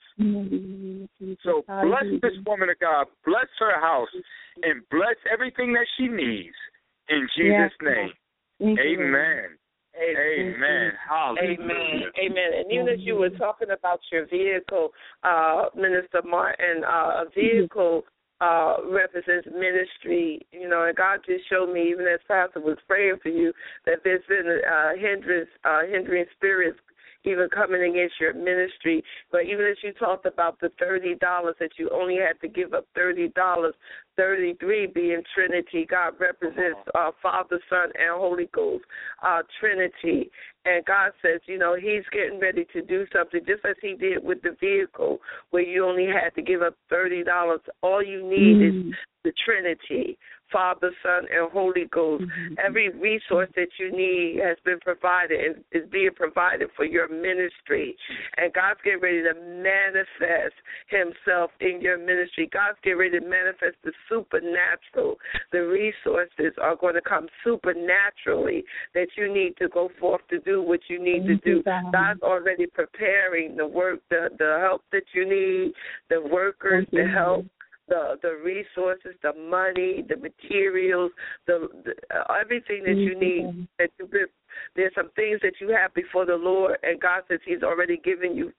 So bless this woman of God, bless her house, and bless everything that she needs in Jesus' name. Amen. Amen. Hallelujah. Amen. Amen. And even as you were talking about your vehicle, uh, Minister Martin, uh, a vehicle uh, represents ministry, you know, and God just showed me, even as Pastor was praying for you, that there's been uh, hindrance, uh, hindering spirits even coming against your ministry. But even as you talked about the thirty dollars, that you only had to give up thirty dollars, thirty-three being Trinity. God represents uh, Father, Son, and Holy Ghost, uh, Trinity. And God says, you know, he's getting ready to do something, just as he did with the vehicle, where you only had to give up thirty dollars. All you need mm. is the Trinity, Father, Son, and Holy Ghost. Mm-hmm. Every resource that you need has been provided and is being provided for your ministry. And God's getting ready to manifest himself in your ministry. God's getting ready to manifest the supernatural. The resources are going to come supernaturally that you need to go forth to do what you need to do. God's already preparing the work, the, the help that you need, the workers, the help, the the resources, the money, the materials, the, the uh, everything that you need. That you, there's some things that you have before the Lord, and God says he's already given you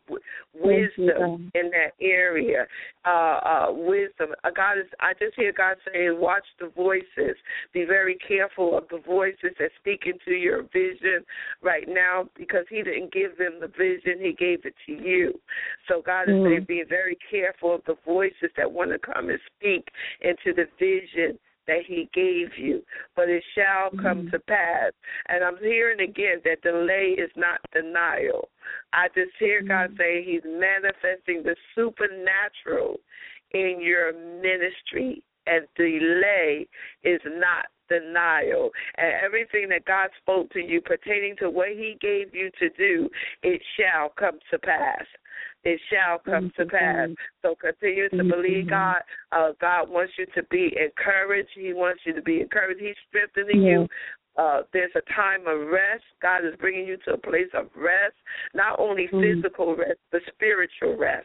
wisdom in that area. Uh, uh, wisdom. Uh, God is. I just hear God saying, watch the voices. Be very careful of the voices that speak into your vision right now, because he didn't give them the vision. He gave it to you. So God is mm. saying, be very careful of the voices that want to come and speak into the vision that he gave you, but it shall come mm-hmm. to pass. And I'm hearing again that delay is not denial. I just hear mm-hmm. God say he's manifesting the supernatural in your ministry, and delay is not denial. And everything that God spoke to you pertaining to what he gave you to do, it shall come to pass. It shall come to pass. So continue to believe God. Uh, God wants you to be encouraged. He wants you to be encouraged. He's strengthening you. Uh, there's a time of rest. God is bringing you to a place of rest, not only physical rest, but spiritual rest.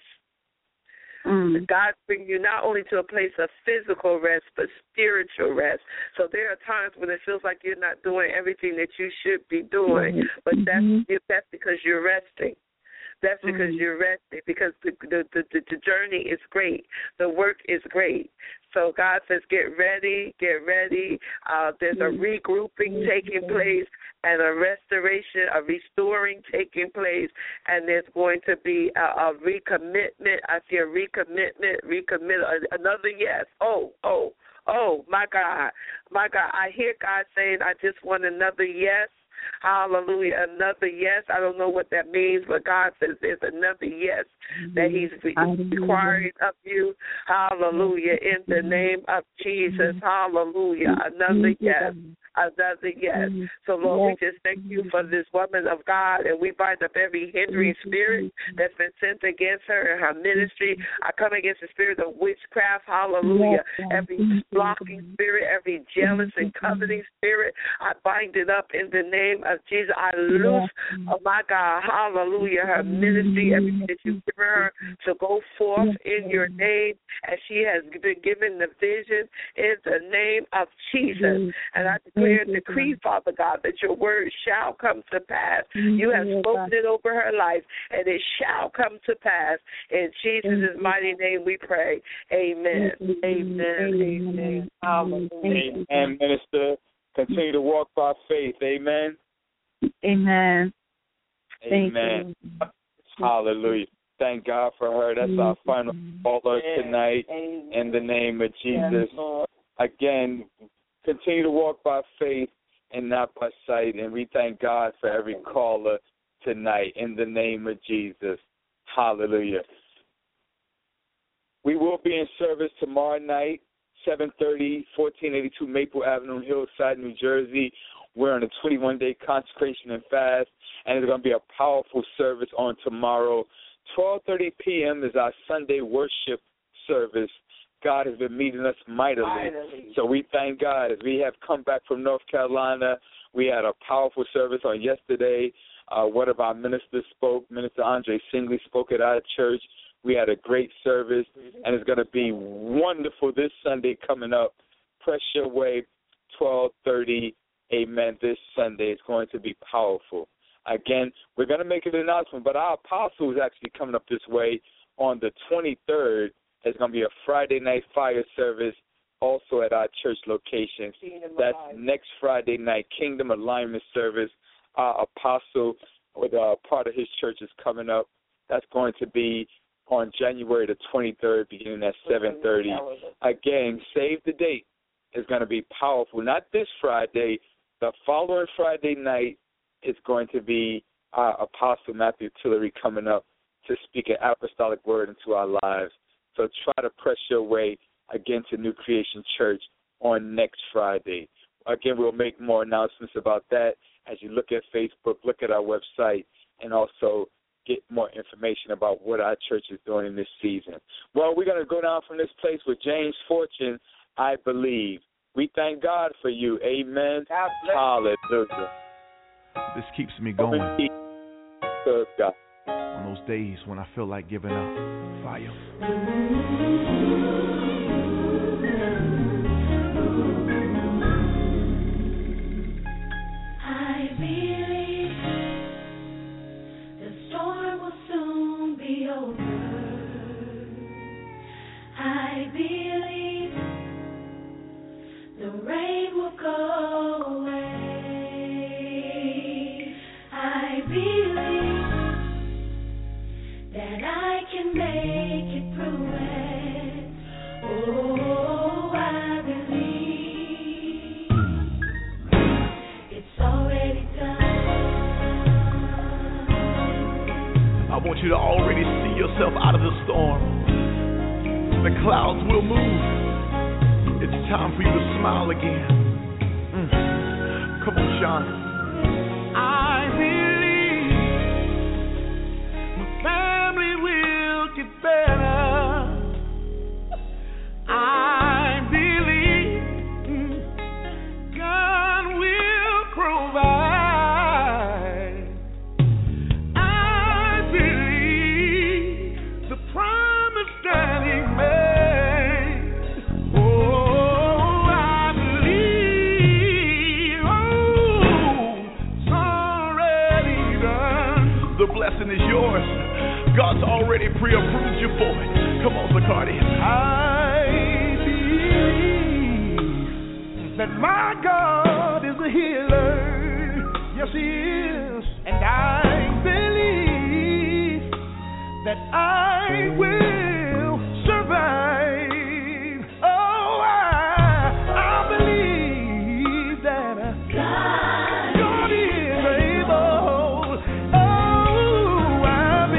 Mm. God's bringing you not only to a place of physical rest, but spiritual rest. So there are times when it feels like you're not doing everything that you should be doing, but that's, that's because you're resting. That's because mm-hmm. you're resting, because the, the, the, the journey is great. The work is great. So God says, get ready, get ready. Uh, there's a regrouping taking place and a restoration, a restoring taking place, and there's going to be a, a recommitment. I see a recommitment, recommit, another yes. Oh, oh, oh, my God, my God. I hear God saying, I just want another yes. Hallelujah. Another yes. I don't know what that means, but God says there's another yes that he's requiring of you. Hallelujah. In the name of Jesus. Hallelujah. Another yes. Another yes. So, Lord, we just thank you for this woman of God, and we bind up every hindering spirit that's been sent against her and her ministry. I come against the spirit of witchcraft. Hallelujah. Every blocking spirit, every jealous and coveting spirit, I bind it up in the name of Jesus. I loose, oh my God, hallelujah, her ministry, everything that you've given her to go forth in your name, as she has been given the vision in the name of Jesus. And I declare and decree, Father God, that your word shall come to pass. You have spoken it over her life, and it shall come to pass. In Jesus' mighty name we pray. Amen. Amen. Amen. Hallelujah. Amen, minister. Continue to walk by faith. Amen. Amen. Amen. Hallelujah. Thank God for her. That's our final caller tonight. In the name of Jesus. Again, continue to walk by faith and not by sight. And we thank God for every caller tonight in the name of Jesus. Hallelujah. We will be in service tomorrow night, seven thirty, fourteen eighty-two Maple Avenue, Hillside, New Jersey. We're on a twenty-one day consecration and fast, and it's going to be a powerful service on tomorrow. twelve thirty p.m. is our Sunday worship service. God has been meeting us mightily. mightily. So we thank God. As we have come back from North Carolina, we had a powerful service on yesterday. Uh, one of our ministers spoke. Minister Andre Singley spoke at our church. We had a great service, and it's going to be wonderful this Sunday coming up. Press your way, twelve thirty, amen, this Sunday. It's going to be powerful. Again, we're going to make an announcement, but our apostle is actually coming up this way on the twenty-third There's going to be a Friday night fire service also at our church locations. That's next Friday night, Kingdom Alignment service. Our apostle, with uh, part of his church, is coming up. That's going to be on January the twenty-third, beginning at seven thirty. Again, save the date. It's going to be powerful. Not this Friday. The following Friday night is going to be our Apostle Matthew Tillery coming up to speak an apostolic word into our lives. So try to press your way again to New Creation Church on next Friday. Again, we'll make more announcements about that as you look at Facebook, look at our website, and also get more information about what our church is doing in this season. Well, we're going to go down from this place with James Fortune, I Believe. We thank God for you. Amen. Hallelujah. This keeps me going. Good God. On those days when I feel like giving up. Fire. I believe the storm will soon be over. I believe the rain will go away. I believe that I can make it through it. Oh, I believe it's already done. I want you to already see yourself out of the storm. The clouds will move. It's time for you to smile again. Mm. Come on, Sean. I believe my family will get better. I believe mm, God will provide. I believe the promise that He made. Oh, I believe. Oh, it's already done. The blessing is yours. God's already pre-approved you for it. Come on, Zacardi. I believe that my God is a healer. Yes, He is. And I believe that I will survive. Oh, I, I believe that God, God is able. Oh, I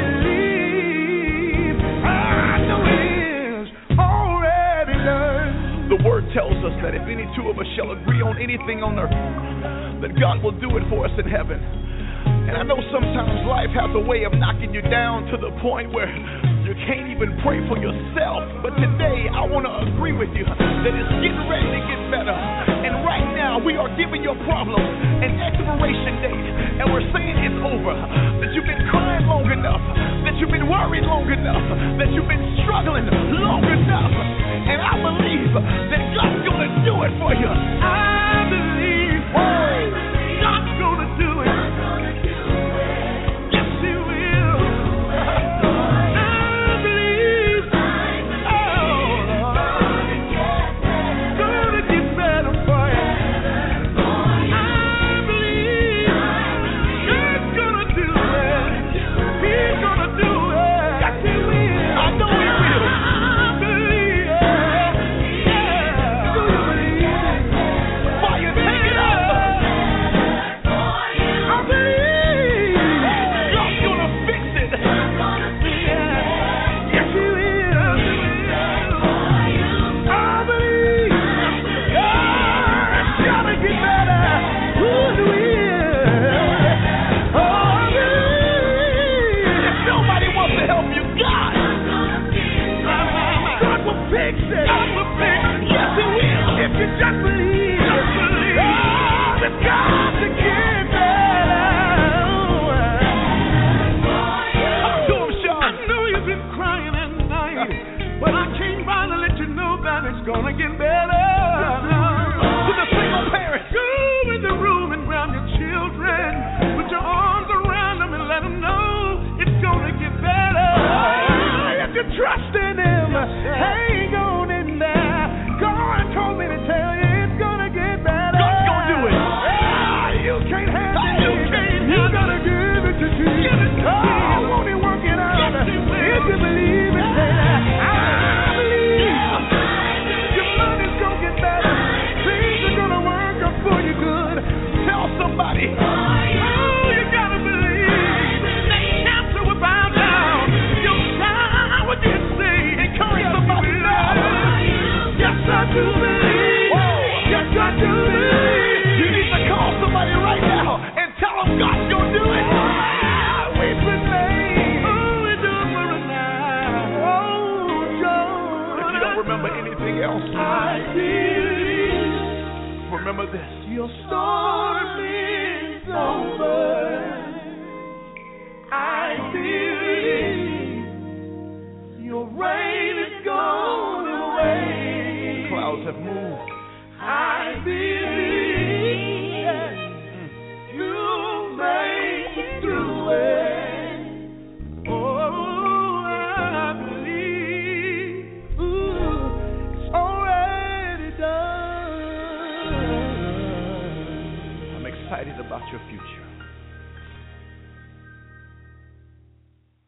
believe. I know it is already done. The word tells us that if any two of us shall agree on anything on earth, that God will do it for us in heaven. And I know sometimes life has a way of knocking you down to the point where you can't even pray for yourself. But today I want to agree with you that it's getting ready to get better. And right now we are giving your problem an expiration date. And we're saying it's over. That you've been crying long enough. That you've been worried long enough. That you've been struggling long enough. And I believe that God's going to do it for you. I believe God's going to do it. Trust in Him. Your storm is over. I believe your rain is gone away. The clouds have moved. I believe that you'll make it through it. Oh, I believe ooh, it's already done. I'm excited about your future.